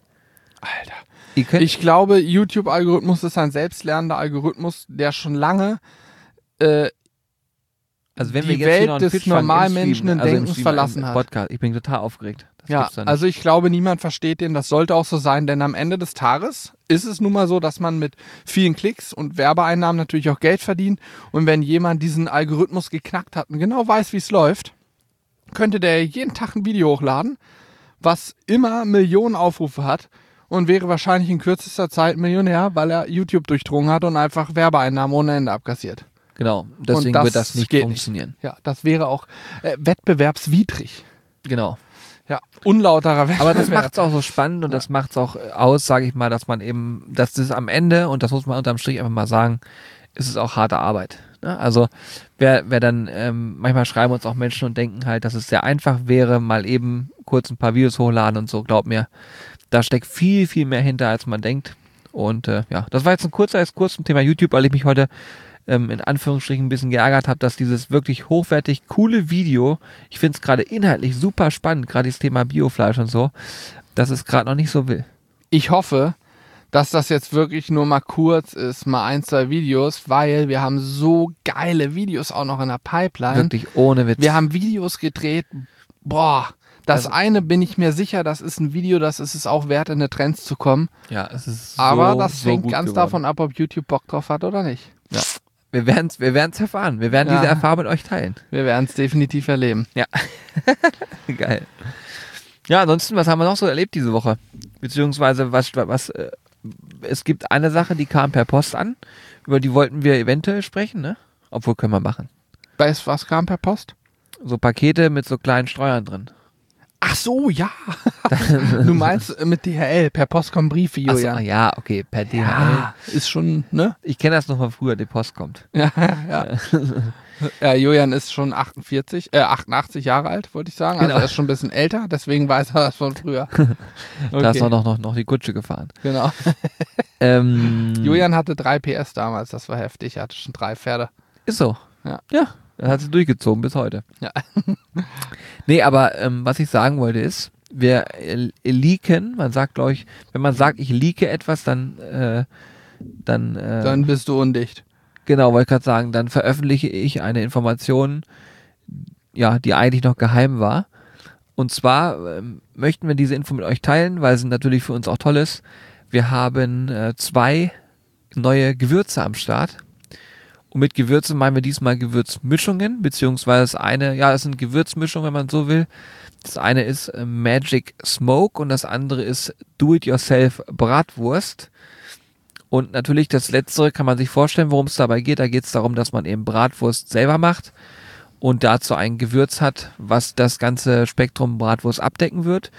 Alter. Ich glaube, YouTube-Algorithmus ist ein selbstlernender Algorithmus, der schon lange Also wenn die wir jetzt Welt hier noch einen des Pitch fangen, normalen im Stream, Menschen also im Denkens Stream, verlassen im hat. Podcast. Ich bin total aufgeregt. Das Ja, gibt's da nicht. also ich glaube, niemand versteht den. Das sollte auch so sein, denn am Ende des Tages ist es nun mal so, dass man mit vielen Klicks und Werbeeinnahmen natürlich auch Geld verdient. Und wenn jemand diesen Algorithmus geknackt hat und genau weiß, wie es läuft, könnte der jeden Tag ein Video hochladen, was immer Millionen Aufrufe hat und wäre wahrscheinlich in kürzester Zeit Millionär, weil er YouTube durchdrungen hat und einfach Werbeeinnahmen ohne Ende abkassiert. Genau, deswegen das wird das nicht geht funktionieren. Ja, das wäre auch wettbewerbswidrig. Genau. Ja, unlauterer Aber Wettbewerb. das macht es auch so spannend und das macht es auch aus, sage ich mal, dass man eben, dass das am Ende, und das muss man unterm Strich einfach mal sagen, ist es auch harte Arbeit. Ne? Also wer dann, manchmal schreiben uns auch Menschen und denken halt, dass es sehr einfach wäre, mal eben kurz ein paar Videos hochladen und so, glaub mir, da steckt viel, viel mehr hinter, als man denkt. Und ja, das war jetzt ein kurzer Exkurs zum Thema YouTube, weil ich mich heute in Anführungsstrichen ein bisschen geärgert habe, dass dieses wirklich hochwertig coole Video, ich finde es gerade inhaltlich super spannend, gerade das Thema Biofleisch und so, dass es gerade noch nicht so will. Ich hoffe, dass das jetzt wirklich nur mal kurz ist, mal 1, 2 Videos, weil wir haben so geile Videos auch noch in der Pipeline. Wirklich ohne Witz. Wir haben Videos gedreht, boah, das Also- eine bin ich mir sicher, das ist ein Video, das ist es auch wert, in die Trends zu kommen. Ja, es ist Aber so, das so hängt gut ganz geworden. davon ab, ob YouTube Bock drauf hat oder nicht. Ja. Wir werden's erfahren. Wir werden Ja. diese Erfahrung mit euch teilen. Wir werden es definitiv erleben. Geil. Ja, ansonsten, was haben wir noch so erlebt diese Woche? Beziehungsweise, es gibt eine Sache, die kam per Post an, über die wollten wir eventuell sprechen, ne? Obwohl, können wir machen. Weißt du, was kam per Post? So Pakete mit so kleinen Streuern drin. Ach so, ja. Du meinst mit DHL, per Post kommen Briefe, Ach so, Julian. ja, okay, per DHL. Ja, ist schon, ne? Ich kenne das noch von früher, die Post kommt. Ja. Ja, Julian ist schon 88 Jahre alt, wollte ich sagen. Also Genau. er ist schon ein bisschen älter, deswegen weiß er das von früher. Da ist Okay, noch die Kutsche gefahren. genau. Julian hatte 3 PS damals, das war heftig. Er hatte schon 3 Pferde. Ist so. Ja. Ja, das hat sie durchgezogen bis heute. Ja. Nee, aber was ich sagen wollte ist, wir leaken, man sagt, glaube ich, wenn man sagt, ich leake etwas, dann Dann bist du undicht. genau, wollte ich gerade sagen, dann veröffentliche ich eine Information, ja, die eigentlich noch geheim war. Und zwar möchten wir diese Info mit euch teilen, weil sie natürlich für uns auch toll ist. Wir haben 2 neue Gewürze am Start. Und mit Gewürzen meinen wir diesmal Gewürzmischungen, beziehungsweise das eine, ja, das sind Gewürzmischungen, wenn man so will. Das eine ist Magic Smoke und das andere ist Do-It-Yourself Bratwurst. Und natürlich das Letztere kann man sich vorstellen, worum es dabei geht. Da geht es darum, dass man eben Bratwurst selber macht und dazu ein Gewürz hat, was das ganze Spektrum Bratwurst abdecken wird.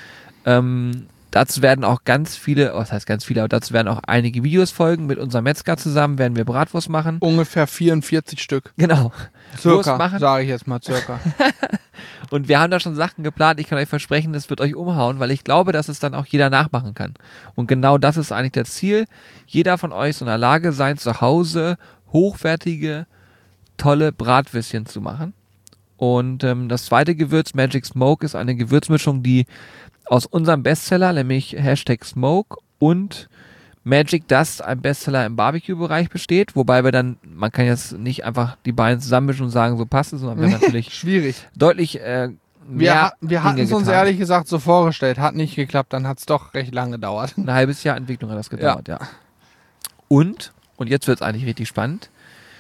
Dazu werden auch ganz viele, was heißt ganz viele, aber dazu werden auch einige Videos folgen. Mit unserem Metzger zusammen werden wir Bratwurst machen. Ungefähr 44 Stück. Genau. Wurst machen. Sage ich jetzt mal circa. Und wir haben da schon Sachen geplant. Ich kann euch versprechen, das wird euch umhauen, weil ich glaube, dass es dann auch jeder nachmachen kann. Und genau das ist eigentlich das Ziel. Jeder von euch soll in der Lage sein, zu Hause hochwertige, tolle Bratwürstchen zu machen. Und das zweite Gewürz, Magic Smoke, ist eine Gewürzmischung, die aus unserem Bestseller, nämlich #Smoke und Magic Dust, ein Bestseller im Barbecue-Bereich besteht, wobei wir dann, man kann jetzt nicht einfach die beiden zusammenmischen und sagen, so passt es, sondern wir haben natürlich Schwierig. deutlich mehr Wir hatten es uns getan. ehrlich gesagt so vorgestellt. Hat nicht geklappt, dann hat es doch recht lange gedauert. Ein halbes Jahr Entwicklung hat das gedauert, ja. Und jetzt wird es eigentlich richtig spannend,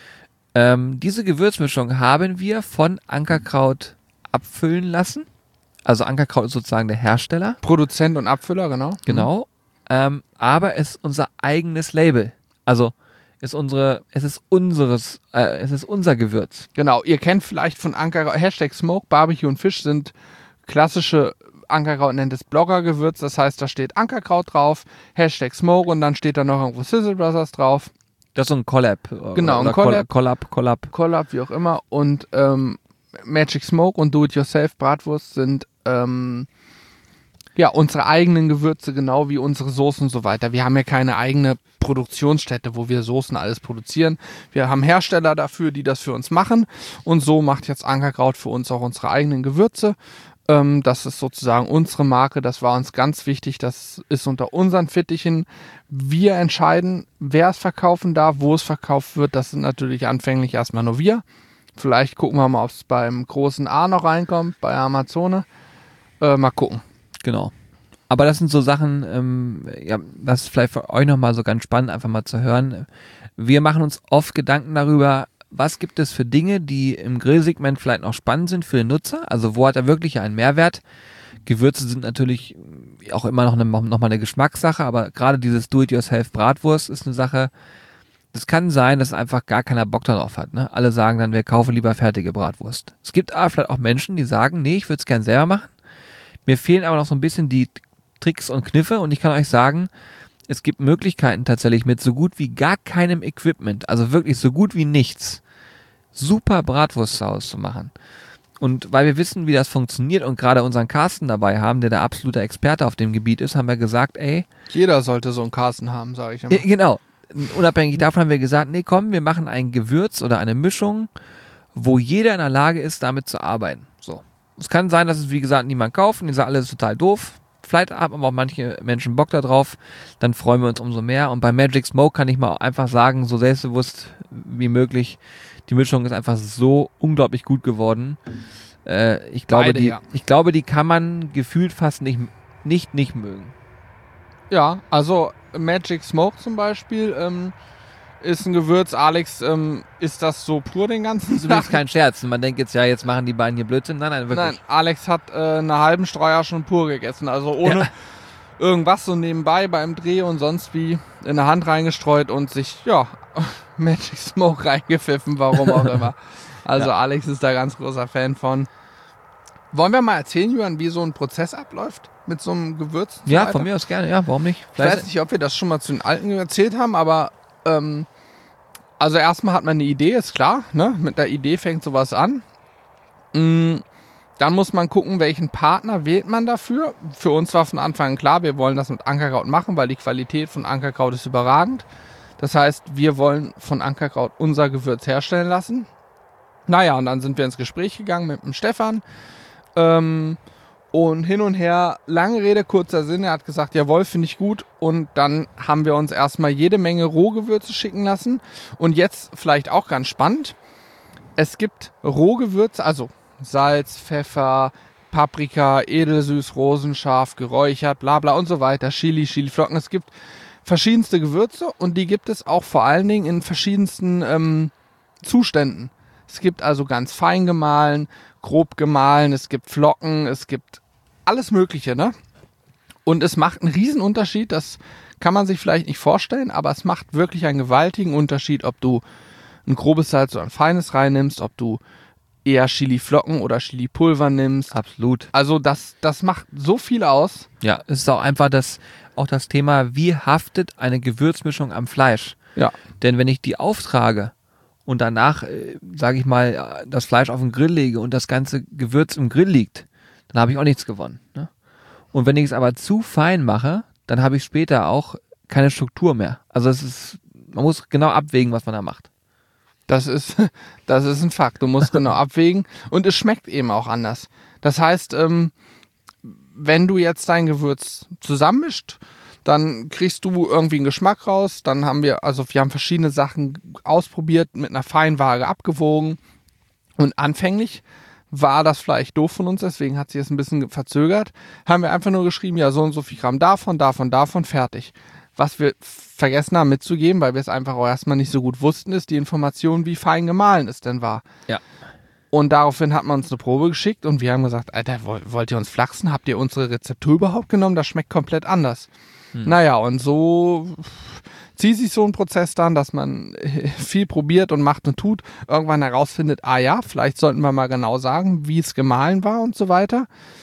diese Gewürzmischung haben wir von Ankerkraut abfüllen lassen. Also Ankerkraut ist sozusagen der Hersteller. Produzent und Abfüller, genau. Genau. Aber es ist unser eigenes Label. Also es ist unser Gewürz. Genau, ihr kennt vielleicht von Ankerkraut, #Smoke, Barbecue und Fisch sind klassische, Ankerkraut nennt es Blogger-Gewürz, das heißt, da steht Ankerkraut drauf, #Smoke und dann steht da noch irgendwo Sizzle Brothers drauf, Das ist so ein Collab. Genau, oder ein Collab. Collab. wie auch immer, und Magic Smoke und Do-It-Yourself Bratwurst sind unsere eigenen Gewürze, genau wie unsere Soßen und so weiter. Wir haben ja keine eigene Produktionsstätte, wo wir Soßen alles produzieren. Wir haben Hersteller dafür, die das für uns machen. Und so macht jetzt Ankerkraut für uns auch unsere eigenen Gewürze. Das ist sozusagen unsere Marke. Das war uns ganz wichtig. Das ist unter unseren Fittichen. Wir entscheiden, wer es verkaufen darf, wo es verkauft wird. Das sind natürlich anfänglich erstmal nur wir. Vielleicht gucken wir mal, ob es beim großen A noch reinkommt, bei Amazone. Mal gucken. Genau. Aber das sind so Sachen, das ist vielleicht für euch nochmal so ganz spannend, einfach mal zu hören. Wir machen uns oft Gedanken darüber, was gibt es für Dinge, die im Grillsegment vielleicht noch spannend sind für den Nutzer? Also wo hat er wirklich einen Mehrwert? Gewürze sind natürlich auch immer noch mal eine Geschmackssache, aber gerade dieses Do-it-yourself-Bratwurst ist eine Sache, das kann sein, dass einfach gar keiner Bock darauf hat. Ne? Alle sagen dann, wir kaufen lieber fertige Bratwurst. Es gibt aber vielleicht auch Menschen, die sagen, nee, ich würde es gern selber machen. Mir fehlen aber noch so ein bisschen die Tricks und Kniffe und ich kann euch sagen, es gibt Möglichkeiten tatsächlich mit so gut wie gar keinem Equipment, also wirklich so gut wie nichts, super Bratwurst zu Hause zu machen. Und weil wir wissen, wie das funktioniert und gerade unseren Carsten dabei haben, der absolute Experte auf dem Gebiet ist, haben wir gesagt, ey. Jeder sollte so einen Carsten haben, sage ich immer. Genau. Unabhängig davon haben wir gesagt, nee, komm, wir machen ein Gewürz oder eine Mischung, wo jeder in der Lage ist, damit zu arbeiten. So. Es kann sein, dass es, wie gesagt, niemand kauft und die sagen, alles total doof. Vielleicht haben aber auch manche Menschen Bock da drauf, dann freuen wir uns umso mehr. Und bei Magic Smoke kann ich mal einfach sagen, so selbstbewusst wie möglich, die Mischung ist einfach so unglaublich gut geworden. Ich glaube, die kann man gefühlt fast nicht mögen. Ja, also Magic Smoke zum Beispiel ist ein Gewürz. Alex, ist das so pur den ganzen Das ist übrigens kein Scherz. Man denkt jetzt, ja, jetzt machen die beiden hier Blödsinn. Nein, wirklich. Nein, Alex hat einen halben Streuer schon pur gegessen. Also ohne irgendwas so nebenbei beim Dreh und sonst wie in der Hand reingestreut und sich, Magic Smoke reingepfiffen, warum auch immer. Also Alex ist da ganz großer Fan von. Wollen wir mal erzählen, Jürgen, wie so ein Prozess abläuft mit so einem Gewürz? Ja, von mir aus gerne. Ja, warum nicht? Ich weiß nicht, ob wir das schon mal zu den Alten erzählt haben, aber also erstmal hat man eine Idee, ist klar. Ne? Mit der Idee fängt sowas an. Dann muss man gucken, welchen Partner wählt man dafür. Für uns war von Anfang an klar, wir wollen das mit Ankerkraut machen, weil die Qualität von Ankerkraut ist überragend. Das heißt, wir wollen von Ankerkraut unser Gewürz herstellen lassen. Naja, und dann sind wir ins Gespräch gegangen mit dem Stefan. Und hin und her, lange Rede, kurzer Sinn, er hat gesagt, jawohl, finde ich gut. Und dann haben wir uns erstmal jede Menge Rohgewürze schicken lassen. Und jetzt vielleicht auch ganz spannend, es gibt Rohgewürze, also Salz, Pfeffer, Paprika, edelsüß, rosenscharf, geräuchert, bla bla und so weiter, Chiliflocken. Es gibt verschiedenste Gewürze und die gibt es auch vor allen Dingen in verschiedensten Zuständen. Es gibt also ganz fein gemahlen, grob gemahlen, es gibt Flocken, es gibt alles Mögliche, ne? Und es macht einen riesen Unterschied, das kann man sich vielleicht nicht vorstellen, aber es macht wirklich einen gewaltigen Unterschied, ob du ein grobes Salz oder ein feines reinnimmst, ob du eher Chiliflocken oder Chilipulver nimmst. Absolut. Also das macht so viel aus. Ja, es ist auch einfach das Thema, wie haftet eine Gewürzmischung am Fleisch? Ja. Denn wenn ich die auftrage und danach, sage ich mal, das Fleisch auf den Grill lege und das ganze Gewürz im Grill liegt, dann habe ich auch nichts gewonnen. Ne? Und wenn ich es aber zu fein mache, dann habe ich später auch keine Struktur mehr. Also man muss genau abwägen, was man da macht. Das ist ein Fakt. Du musst genau abwägen und es schmeckt eben auch anders. Das heißt, wenn du jetzt dein Gewürz zusammenmischt, dann kriegst du irgendwie einen Geschmack raus. Dann haben wir haben verschiedene Sachen ausprobiert, mit einer Feinwaage abgewogen. Und anfänglich war das vielleicht doof von uns, deswegen hat sich das ein bisschen verzögert. Haben wir einfach nur geschrieben, ja, so und so viel Gramm davon, fertig. Was wir vergessen haben mitzugeben, weil wir es einfach auch erstmal nicht so gut wussten, ist die Information, wie fein gemahlen es denn war. Ja. Und daraufhin hat man uns eine Probe geschickt und wir haben gesagt, Alter, wollt ihr uns flachsen? Habt ihr unsere Rezeptur überhaupt genommen? Das schmeckt komplett anders. Naja, und so zieht sich so ein Prozess dann, dass man viel probiert und macht und tut, irgendwann herausfindet, vielleicht sollten wir mal genau sagen, wie es gemahlen war und so weiter.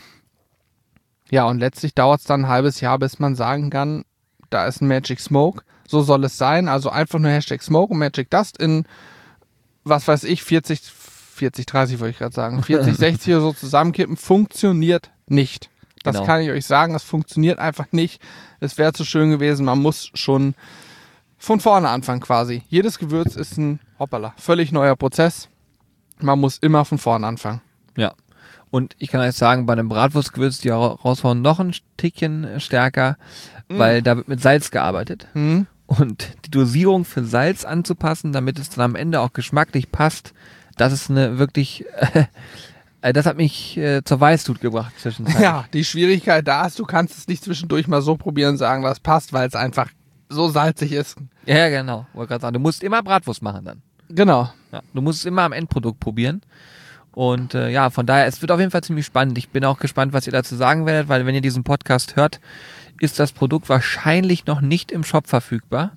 Ja, und letztlich dauert es dann ein halbes Jahr, bis man sagen kann, da ist ein Magic Smoke, so soll es sein. Also einfach nur #Smoke und Magic Dust in, was weiß ich, 40, 30 wollte ich gerade sagen, 40, 60 oder so zusammenkippen, funktioniert nicht. Das kann ich euch sagen, das funktioniert einfach nicht. Es wäre zu schön gewesen, man muss schon von vorne anfangen quasi. Jedes Gewürz ist ein, völlig neuer Prozess. Man muss immer von vorne anfangen. Ja. Und ich kann euch sagen, bei einem Bratwurstgewürz die Herausforderung noch ein Stückchen stärker, weil da wird mit Salz gearbeitet. Und die Dosierung für Salz anzupassen, damit es dann am Ende auch geschmacklich passt, das ist eine wirklich, das hat mich zur Weißglut gebracht zwischenzeitlich. Ja, die Schwierigkeit da ist, du kannst es nicht zwischendurch mal so probieren und sagen, was passt, weil es einfach so salzig ist. Ja, genau. Wollte gerade sagen, du musst immer Bratwurst machen dann. Genau. Ja, du musst es immer am Endprodukt probieren. Und ja, von daher, es wird auf jeden Fall ziemlich spannend. Ich bin auch gespannt, was ihr dazu sagen werdet, weil wenn ihr diesen Podcast hört, ist das Produkt wahrscheinlich noch nicht im Shop verfügbar.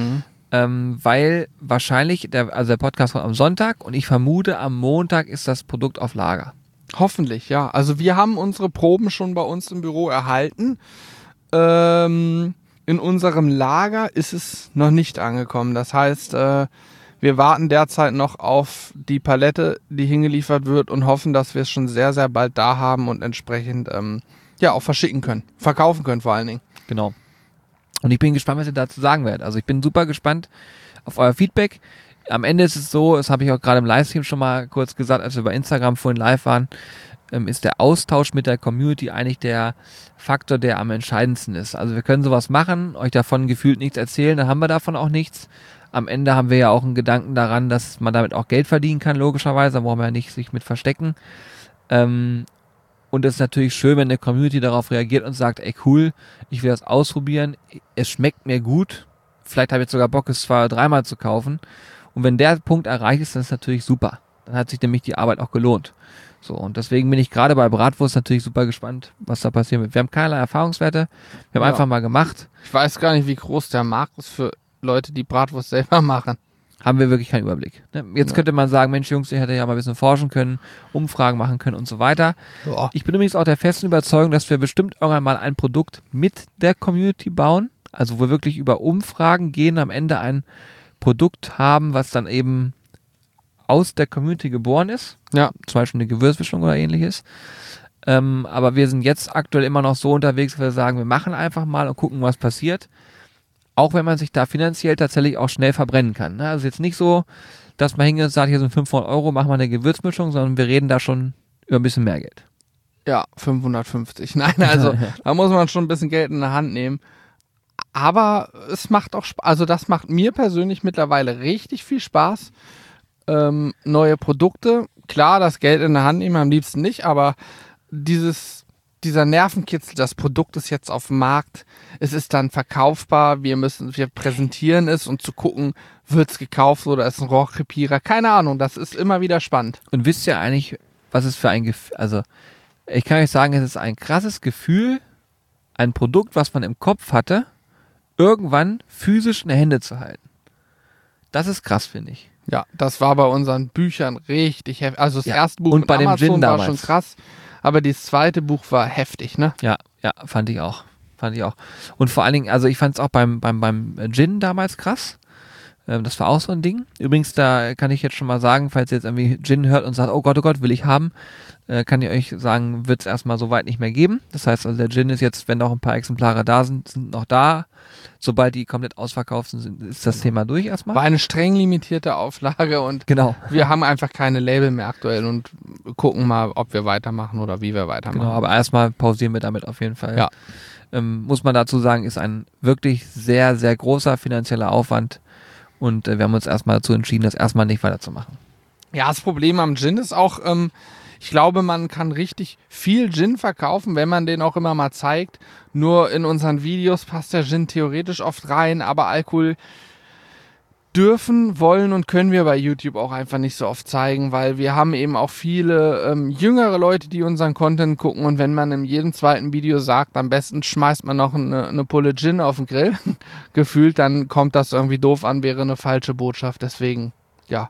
Weil wahrscheinlich, der Podcast kommt am Sonntag und ich vermute, am Montag ist das Produkt auf Lager. Hoffentlich, ja. Also wir haben unsere Proben schon bei uns im Büro erhalten. In unserem Lager ist es noch nicht angekommen. Das heißt, wir warten derzeit noch auf die Palette, die hingeliefert wird und hoffen, dass wir es schon sehr, sehr bald da haben und entsprechend auch verschicken können. Verkaufen können vor allen Dingen. Genau. Und ich bin gespannt, was ihr dazu sagen werdet. Also ich bin super gespannt auf euer Feedback. Am Ende ist es so, das habe ich auch gerade im Livestream schon mal kurz gesagt, als wir bei Instagram vorhin live waren, ist der Austausch mit der Community eigentlich der Faktor, der am entscheidendsten ist. Also wir können sowas machen, euch davon gefühlt nichts erzählen, dann haben wir davon auch nichts. Am Ende haben wir ja auch einen Gedanken daran, dass man damit auch Geld verdienen kann, logischerweise. Da brauchen wir ja nicht sich mit verstecken. Und es ist natürlich schön, wenn eine Community darauf reagiert und sagt, ey cool, ich will das ausprobieren, es schmeckt mir gut, vielleicht habe ich jetzt sogar Bock, es 2 oder 3-mal zu kaufen. Und wenn der Punkt erreicht ist, dann ist es natürlich super. Dann hat sich nämlich die Arbeit auch gelohnt. So, und deswegen bin ich gerade bei Bratwurst natürlich super gespannt, was da passieren wird. Wir haben keinerlei Erfahrungswerte, wir haben einfach mal gemacht. Ich weiß gar nicht, wie groß der Markt ist für Leute, die Bratwurst selber machen. Haben wir wirklich keinen Überblick. Jetzt könnte man sagen, Mensch Jungs, ihr hättet ja mal ein bisschen forschen können, Umfragen machen können und so weiter. Ja. Ich bin übrigens auch der festen Überzeugung, dass wir bestimmt irgendwann mal ein Produkt mit der Community bauen, also wo wir wirklich über Umfragen gehen, am Ende ein Produkt haben, was dann eben aus der Community geboren ist. Ja. Zum Beispiel eine Gewürzmischung oder ähnliches. Aber wir sind jetzt aktuell immer noch so unterwegs, dass wir sagen, wir machen einfach mal und gucken, was passiert. Auch wenn man sich da finanziell tatsächlich auch schnell verbrennen kann. Ne? Also jetzt nicht so, dass man hingeht und sagt, hier sind 500 €, machen wir eine Gewürzmischung, sondern wir reden da schon über ein bisschen mehr Geld. Ja, 550. Nein, also da muss man schon ein bisschen Geld in der Hand nehmen. Aber es macht auch Spaß. Also das macht mir persönlich mittlerweile richtig viel Spaß. Neue Produkte. Klar, das Geld in der Hand nehmen am liebsten nicht, aber dieser Nervenkitzel, das Produkt ist jetzt auf dem Markt, es ist dann verkaufbar, wir präsentieren es und zu gucken, wird es gekauft oder ist ein Rohrkrepierer, keine Ahnung, das ist immer wieder spannend. Und wisst ihr eigentlich, was es für ein Gefühl, also ich kann euch sagen, es ist ein krasses Gefühl, ein Produkt, was man im Kopf hatte, irgendwann physisch in der Hände zu halten. Das ist krass, finde ich. Ja, das war bei unseren Büchern richtig heftig. Also das erste Buch und bei dem Amazon Gin war damals schon krass, aber das zweite Buch war heftig, ne? Ja, fand ich auch. Und vor allen Dingen, also ich fand es auch beim Gin damals krass. Das war auch so ein Ding. Übrigens, da kann ich jetzt schon mal sagen, falls ihr jetzt irgendwie Gin hört und sagt, oh Gott, will ich haben, kann ich euch sagen, wird es erstmal so weit nicht mehr geben. Das heißt also, der Gin ist jetzt, wenn noch ein paar Exemplare da sind noch da. Sobald die komplett ausverkauft sind, ist das Thema durch erstmal. War eine streng limitierte Auflage und Genau. wir haben einfach keine Label mehr aktuell und gucken mal, ob wir weitermachen oder wie wir weitermachen. Genau, aber erstmal pausieren wir damit auf jeden Fall. Ja. Muss man dazu sagen, ist ein wirklich sehr, sehr großer finanzieller Aufwand und wir haben uns erstmal dazu entschieden, das erstmal nicht weiterzumachen. Ja, das Problem am Gin ist auch, ich glaube, man kann richtig viel Gin verkaufen, wenn man den auch immer mal zeigt. Nur in unseren Videos passt der Gin theoretisch oft rein, aber Alkohol dürfen, wollen und können wir bei YouTube auch einfach nicht so oft zeigen, weil wir haben eben auch viele jüngere Leute, die unseren Content gucken und wenn man in jedem zweiten Video sagt, am besten schmeißt man noch eine Pulle Gin auf den Grill, gefühlt, dann kommt das irgendwie doof an, wäre eine falsche Botschaft, deswegen, ja.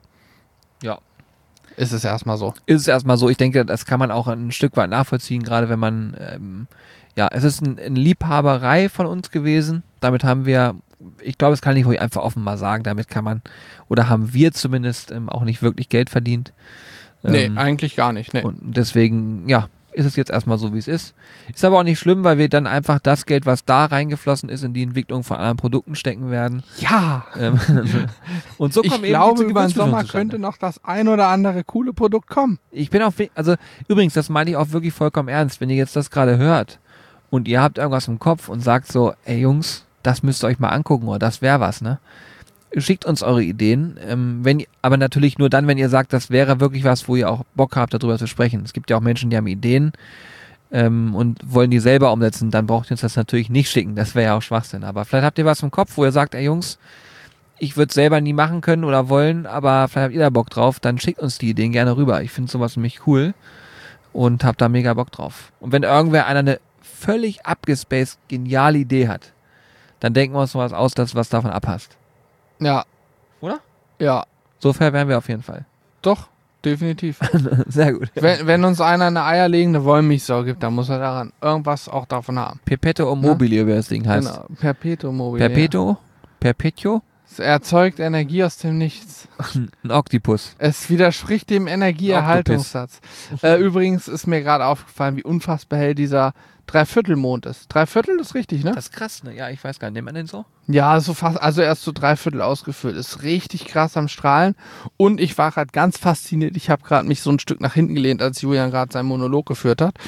Ist es erstmal so. Ich denke, das kann man auch ein Stück weit nachvollziehen, gerade wenn man, es ist eine Liebhaberei von uns gewesen. Damit haben wir, ich glaube, das kann ich ruhig einfach offen mal sagen, damit kann man, oder haben wir zumindest auch nicht wirklich Geld verdient. Nee, eigentlich gar nicht. Nee. Und deswegen, ist es jetzt erstmal so, wie es ist. Ist aber auch nicht schlimm, weil wir dann einfach das Geld, was da reingeflossen ist, in die Entwicklung von anderen Produkten stecken werden. Ja! Und so ich kommen glaube, eben über den Sommer könnte noch das ein oder andere coole Produkt kommen. Ich bin auch, übrigens, das meine ich auch wirklich vollkommen ernst, wenn ihr jetzt das gerade hört und ihr habt irgendwas im Kopf und sagt so, ey Jungs, das müsst ihr euch mal angucken oder das wäre was, ne? schickt uns eure Ideen, aber natürlich nur dann, wenn ihr sagt, das wäre wirklich was, wo ihr auch Bock habt, darüber zu sprechen. Es gibt ja auch Menschen, die haben Ideen und wollen die selber umsetzen, dann braucht ihr uns das natürlich nicht schicken, das wäre ja auch Schwachsinn. Aber vielleicht habt ihr was im Kopf, wo ihr sagt, ey Jungs, ich würde es selber nie machen können oder wollen, aber vielleicht habt ihr da Bock drauf, dann schickt uns die Ideen gerne rüber. Ich finde sowas nämlich cool und hab da mega Bock drauf. Und wenn irgendwer eine völlig abgespaced geniale Idee hat, dann denken wir uns noch was aus, das was davon abpasst. Ja. Oder? Ja. So fair wären wir auf jeden Fall. Doch, definitiv. Sehr gut. Wenn uns einer eine eierlegende Wollmilchsau gibt, dann muss er daran irgendwas auch davon haben. Perpetuum mobile, wie das Ding heißt. Genau, Perpetuum mobile. Perpetuo? Es erzeugt Energie aus dem Nichts. Ein Oktopus. Es widerspricht dem Energieerhaltungssatz. Übrigens ist mir gerade aufgefallen, wie unfassbar hell dieser Dreiviertelmond ist. Dreiviertel ist richtig, ne? Das ist krass, ne? Ja, ich weiß gar nicht. Nennt man den so? Ja, so fast, also erst so dreiviertel ausgefüllt. Ist richtig krass am Strahlen. Und ich war gerade ganz fasziniert. Ich habe gerade mich so ein Stück nach hinten gelehnt, als Julian gerade seinen Monolog geführt hat.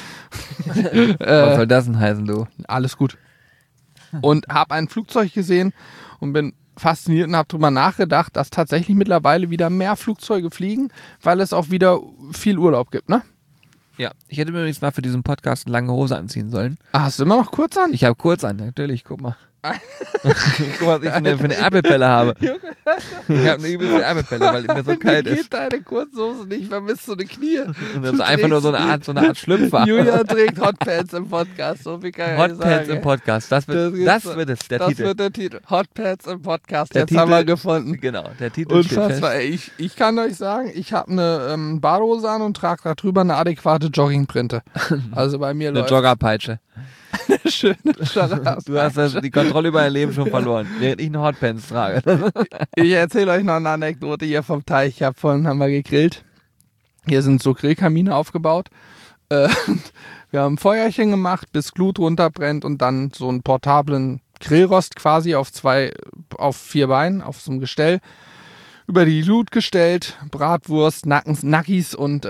Was soll das denn heißen, du? Alles gut. Und habe ein Flugzeug gesehen und bin fasziniert und habe drüber nachgedacht, dass tatsächlich mittlerweile wieder mehr Flugzeuge fliegen, weil es auch wieder viel Urlaub gibt, ne? Ja, ich hätte mir übrigens mal für diesen Podcast eine lange Hose anziehen sollen. Ah, hast du immer noch kurz an? Ich habe kurz an, natürlich, guck mal. Guck mal, was ich für eine Erbelpelle habe. Ich habe eine übelste Erbelpelle, weil mir so kalt Mir ist. geht deine Kurzhose nicht, vermisst so eine Knie. Und das ist einfach nur so eine Art Schlüpfer. Julia trägt Hotpants im Podcast, so viel kann ich sagen. Hotpants im Podcast, das wird es, der Titel. Das wird der Titel. Hotpants im Podcast, Der jetzt Titel, haben wir gefunden. Genau, der Titel steht fest. Unfassbar, ey. Ich kann euch sagen, ich habe eine Badehose an und trage da drüber eine adäquate Joggingprinte. Also bei mir Eine läuft Joggerpeitsche. eine schöne Joggerpeitsche. Du hast die Kontrolle über dein Leben schon verloren, während ich eine Hotpants trage. Ich erzähle euch noch eine Anekdote hier vom Teich. Vorhin haben wir gegrillt. Hier sind so Grillkamine aufgebaut. Wir haben ein Feuerchen gemacht, bis Glut runterbrennt und dann so einen portablen Grillrost quasi auf 4 Beinen, auf so einem Gestell. Über die Glut gestellt, Bratwurst, Nackis und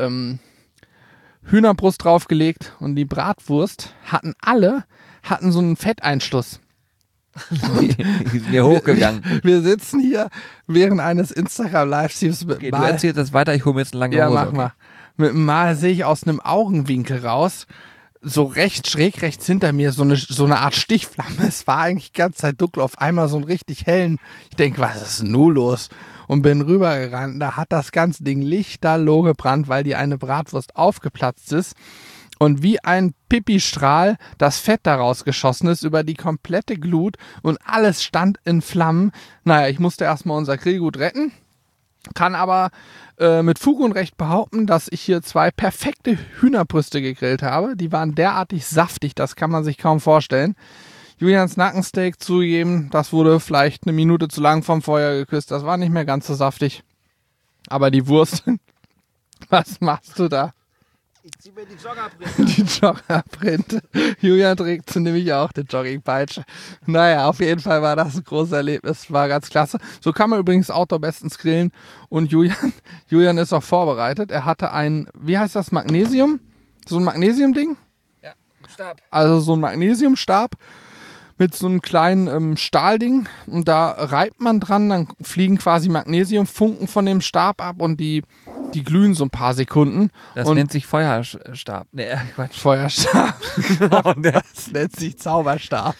Hühnerbrust draufgelegt. Und die Bratwurst hatten so einen Fetteinschluss. Die sind hier hochgegangen. Wir sitzen hier während eines Instagram-Livestreams mit Okay, du erzählst das weiter, ich hole mir jetzt eine lange Hose. Ja, mach mal. Mit dem Mal sehe ich aus einem Augenwinkel raus, so schräg rechts hinter mir, so eine Art Stichflamme. Es war eigentlich die ganze Zeit dunkel, auf einmal so einen richtig hellen. Ich denke, was ist denn nun los? Und bin rübergerannt. Da hat das ganze Ding lichterloh gebrannt, weil die eine Bratwurst aufgeplatzt ist. Und wie ein Pipistrahl das Fett daraus geschossen ist über die komplette Glut und alles stand in Flammen. Naja, ich musste erstmal unser Grillgut retten, kann aber mit Fug und Recht behaupten, dass ich hier 2 perfekte Hühnerbrüste gegrillt habe. Die waren derartig saftig, das kann man sich kaum vorstellen. Julians Nackensteak zugegeben, das wurde vielleicht eine Minute zu lang vom Feuer geküsst, das war nicht mehr ganz so saftig. Aber die Wurst, was machst du da? Ich zieh mir die Joggerprinte. Die Joggerprinte. Julian trägt nämlich auch die Joggingpeitsche. Naja, auf jeden Fall war das ein großes Erlebnis. War ganz klasse. So kann man übrigens Outdoor bestens grillen. Und Julian ist auch vorbereitet. Er hatte wie heißt das, Magnesium? So ein Magnesium-Ding? Ja, Stab. Also so ein Magnesiumstab mit so einem kleinen Stahlding. Und da reibt man dran, dann fliegen quasi Magnesiumfunken von dem Stab ab und die glühen so ein paar Sekunden. Das und nennt sich Feuerstab. Nee, Quatsch. Feuerstab. Das nennt sich Zauberstab.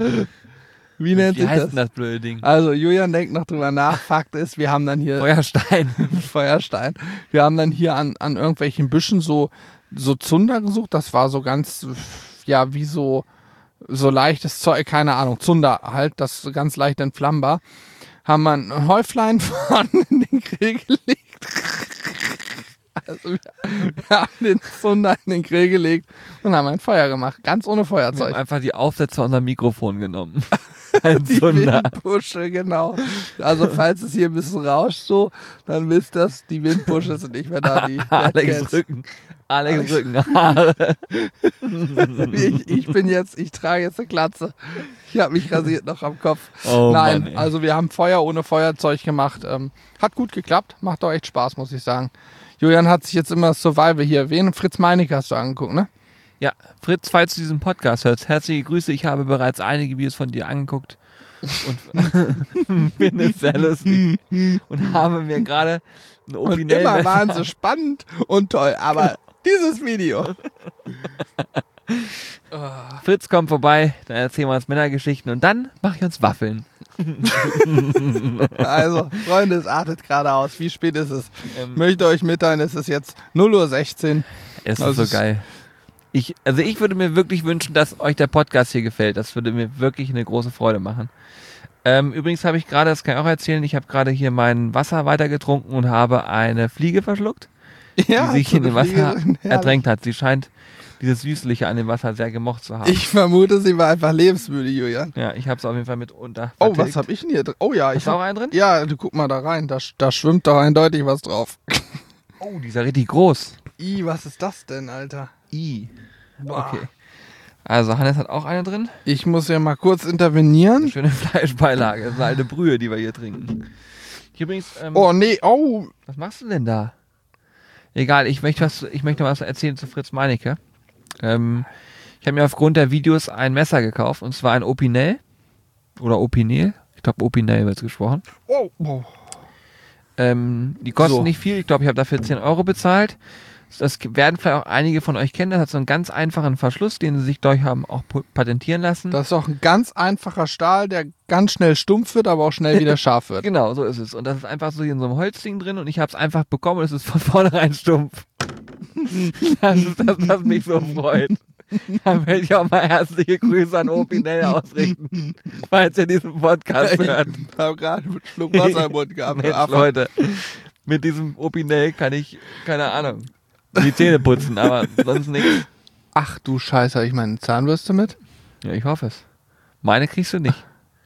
Wie nennt sich heißt das? denn das blöde Ding? Also Julian denkt noch drüber nach. Fakt ist, wir haben dann hier Feuerstein. Feuerstein. Wir haben dann hier an irgendwelchen Büschen so Zunder gesucht. Das war so ganz, ja, wie so leichtes Zeug, keine Ahnung, Zunder halt, das ganz leicht entflammbar. Haben wir ein Häuflein vorne in den Grill gelegt. Also wir haben den Zunder in den Grill gelegt und haben ein Feuer gemacht, ganz ohne Wir Feuerzeug. haben einfach die Aufsätze unser Mikrofon genommen. Ein Die Zunder. Windbusche, genau. Also falls es hier ein bisschen rauscht so, dann wisst das, die Windbusche sind nicht mehr da. Alex Rückenhaare. Ich trage jetzt eine Glatze. Ich habe mich rasiert noch am Kopf. Oh Nein, Mann, ey. also wir haben Feuer ohne Feuerzeug gemacht. Hat gut geklappt, macht auch echt Spaß, muss ich sagen. Julian hat sich jetzt immer Survival hier erwähnt. Fritz Meinecke hast du angeguckt, ne? Ja, Fritz, falls du diesen Podcast hörst, herzliche Grüße. Ich habe bereits einige Videos von dir angeguckt und finde es sehr lustig und habe mir gerade ein Und Opinel immer waren sie spannend und toll, aber dieses Video. Fritz kommt vorbei, dann erzählen wir uns Männergeschichten und dann mache ich uns Waffeln. Also, Freunde, es artet gerade aus. Wie spät ist es? Ähm, Möchte euch mitteilen, es ist jetzt 0:16 Uhr. Es ist Also so geil. Ich würde mir wirklich wünschen, dass euch der Podcast hier gefällt. Das würde mir wirklich eine große Freude machen. Übrigens habe ich gerade, das kann ich auch erzählen, ich habe gerade hier mein Wasser weitergetrunken und habe eine Fliege verschluckt, Ja, die sich so in dem eine Fliege Wasser sind herrlich. ertränkt hat. Sie scheint dieses Süßliche an dem Wasser sehr gemocht zu haben. Ich vermute, sie war einfach lebensmüde, Julian. Ja, ich habe es auf jeden Fall mit unter. Oh, was vertilgt. habe ich denn hier drin? Oh ja, Ist ich da auch hab, einen drin? ja, du guck mal da rein. Da schwimmt doch eindeutig was drauf. Oh, die ist ja richtig groß. Was ist das denn, Alter? Boah. Okay. Also Hannes hat auch eine drin. Ich muss ja mal kurz intervenieren. Schöne Fleischbeilage. Das ist eine alte Brühe, die wir hier trinken. Hier übrigens, Oh, nee, oh. was machst du denn da? Egal, ich möchte was erzählen zu Fritz Meinecke. Ich habe mir aufgrund der Videos ein Messer gekauft, und zwar ein Opinel. Oder Opinel. Ich glaube, Opinel wird es gesprochen. Oh. Die kosten So. nicht viel. Ich glaube, ich habe dafür 10 Euro bezahlt. Das werden vielleicht auch einige von euch kennen. Das hat so einen ganz einfachen Verschluss, den sie sich durch haben auch patentieren lassen. Das ist auch ein ganz einfacher Stahl, der ganz schnell stumpf wird, aber auch schnell wieder scharf wird. Genau, so ist es. Und das ist einfach so hier in so einem Holzding drin und ich habe es einfach bekommen und es ist von vornherein stumpf. Das ist das, was mich so freut. Da werde ich auch mal herzliche Grüße an Opinel ausrichten, falls ihr diesen Podcast hört. Ich habe gerade einen Schluck Wasser im Mund gehabt. Mensch, Aber Leute, mit diesem Opinel kann ich, keine Ahnung, die Zähne putzen, aber sonst nichts. ach du Scheiße, habe ich meine Zahnbürste mit? Ja, ich hoffe es. Meine kriegst du nicht.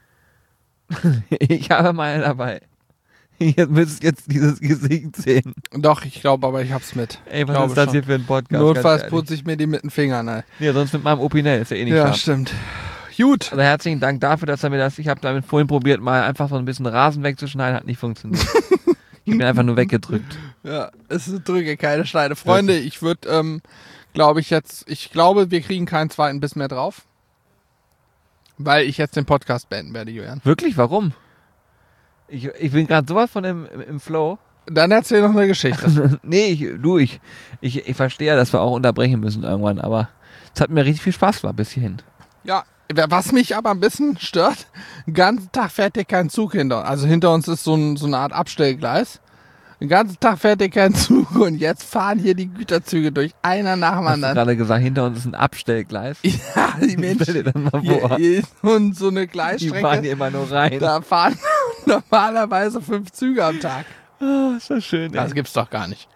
Ich habe meine dabei. Ihr müsst jetzt dieses Gesicht sehen. Doch, ich glaube, aber ich hab's mit. Ey, was Glaube ist das schon. hier für ein Podcast? Notfalls ganz ehrlich? putze ich mir die mit den Fingern. Ne? Ja, sonst mit meinem Opinel, ist ja eh nicht Ja, scharf. stimmt. Gut. Also herzlichen Dank dafür, dass er mir das, ich habe damit vorhin probiert, mal einfach so ein bisschen Rasen wegzuschneiden, hat nicht funktioniert. Ich bin einfach nur weggedrückt. Ja, es ist Drücke, keine Schneide. Freunde, ich würde, ich glaube, wir kriegen keinen zweiten Biss mehr drauf. Weil ich jetzt den Podcast beenden werde, Julian. Wirklich, warum? Ich bin gerade sowas von im Flow. Dann erzähl noch eine Geschichte. Nee, ich verstehe ja, dass wir auch unterbrechen müssen irgendwann, aber es hat mir richtig viel Spaß gemacht bis hierhin. Ja, was mich aber ein bisschen stört, den ganzen Tag fährt hier kein Zug hinter uns. Also hinter uns ist so eine Art Abstellgleis. Den ganzen Tag fährt hier kein Zug und jetzt fahren hier die Güterzüge durch, einer nach dem Hast du anderen. gerade gesagt, hinter uns ist ein Abstellgleis? Ja, die Stell dir Menschen, das mal vor. hier ist so eine Die fahren Gleisstrecke, hier immer nur rein. da fahren normalerweise 5 Züge am Tag. Oh, ist das schön, ey. Das gibt's doch gar nicht.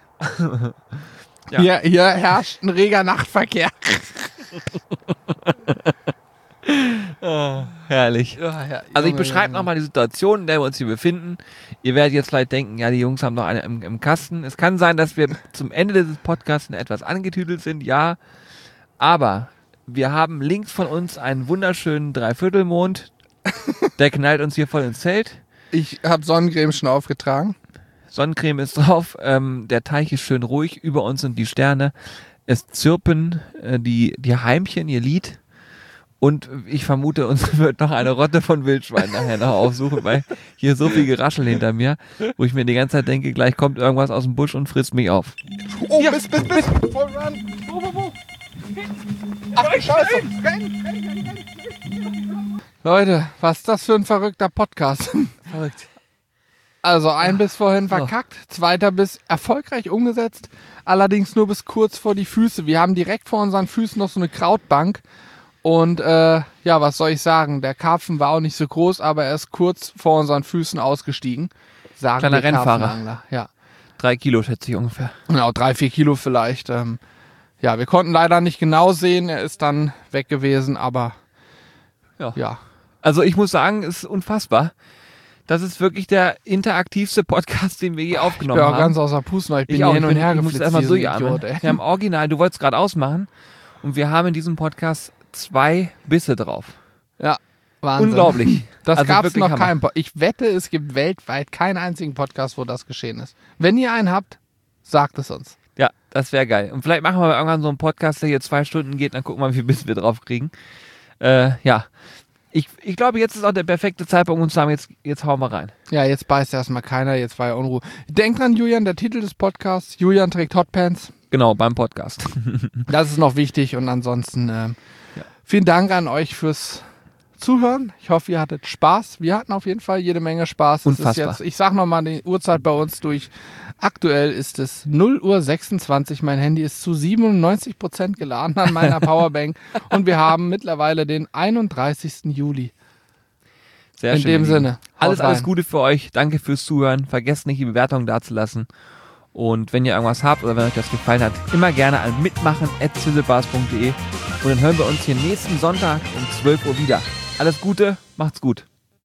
Ja. Hier herrscht ein reger Nachtverkehr. Oh, herrlich. Also ich beschreibe nochmal die Situation, in der wir uns hier befinden. Ihr werdet jetzt vielleicht denken, ja, die Jungs haben noch eine im Kasten. Es kann sein, dass wir zum Ende dieses Podcasts etwas angetüdelt sind, ja. Aber wir haben links von uns einen wunderschönen Dreiviertelmond. Der knallt uns hier voll ins Zelt. Ich habe Sonnencreme schon aufgetragen. Sonnencreme ist drauf. Der Teich ist schön ruhig. Über uns sind die Sterne. Es zirpen die Heimchen ihr Lied. Und ich vermute, uns wird noch eine Rotte von Wildschwein nachher noch aufsuchen, weil hier so viel Geraschel hinter mir, wo ich mir die ganze Zeit denke, gleich kommt irgendwas aus dem Busch und frisst mich auf. Oh, ja. Bis. Voll run. Wo. Ach, Scheiße. Renn. Leute, was ist das für ein verrückter Podcast? Verrückt. Also ein Biss vorhin verkackt, zweiter Biss erfolgreich umgesetzt, allerdings nur bis kurz vor die Füße. Wir haben direkt vor unseren Füßen noch so eine Krautbank. Und ja, was soll ich sagen? Der Karpfen war auch nicht so groß, aber er ist kurz vor unseren Füßen ausgestiegen. Sagen Kleiner wir Rennfahrer. Karpfenangler. Ja, 3 Kilo schätze ich ungefähr. genau, 3-4 Kilo vielleicht. Ja, wir konnten leider nicht genau sehen, er ist dann weg gewesen, aber ja. Also ich muss sagen, es ist unfassbar. Das ist wirklich der interaktivste Podcast, den wir je Ich aufgenommen bin auch haben. ganz außer Pusten, weil ich bin Ich hier auch, hin und her ich muss geflitzt. erstmal wie so ein jammern. Idiot, ey. Wir haben original, du wolltest gerade ausmachen und wir haben in diesem Podcast 2 Bisse drauf. Ja, Wahnsinn. Unglaublich. Das Also gab es wirklich noch Hammer. keinen. Ich wette, es gibt weltweit keinen einzigen Podcast, wo das geschehen ist. Wenn ihr einen habt, sagt es uns. Ja, das wäre geil. Und vielleicht machen wir mal irgendwann so einen Podcast, der hier 2 Stunden geht, dann gucken wir mal, wie viel Biss wir drauf kriegen. Ja. Ich glaube, jetzt ist auch der perfekte Zeitpunkt, um zu sagen, jetzt hauen wir rein. Ja, jetzt beißt erstmal keiner, jetzt war ja Unruhe. Denk dran, Julian, der Titel des Podcasts, Julian trägt Hotpants. Genau, beim Podcast. Das ist noch wichtig und ansonsten vielen Dank an euch fürs Zuhören. Ich hoffe, ihr hattet Spaß. Wir hatten auf jeden Fall jede Menge Spaß. Unfassbar. Es ist jetzt, ich sag nochmal die Uhrzeit bei uns durch. Aktuell ist es 0:26 Uhr. Mein Handy ist zu 97% geladen an meiner Powerbank und wir haben mittlerweile den 31. Juli. Sehr In schön. dem Sinne. Alles haut rein. Gute für euch. Danke fürs Zuhören. Vergesst nicht, die Bewertung dazulassen. Und wenn ihr irgendwas habt oder wenn euch das gefallen hat, immer gerne an mitmachen@sizzlebars.de. Und dann hören wir uns hier nächsten Sonntag um 12 Uhr wieder. Alles Gute, macht's gut.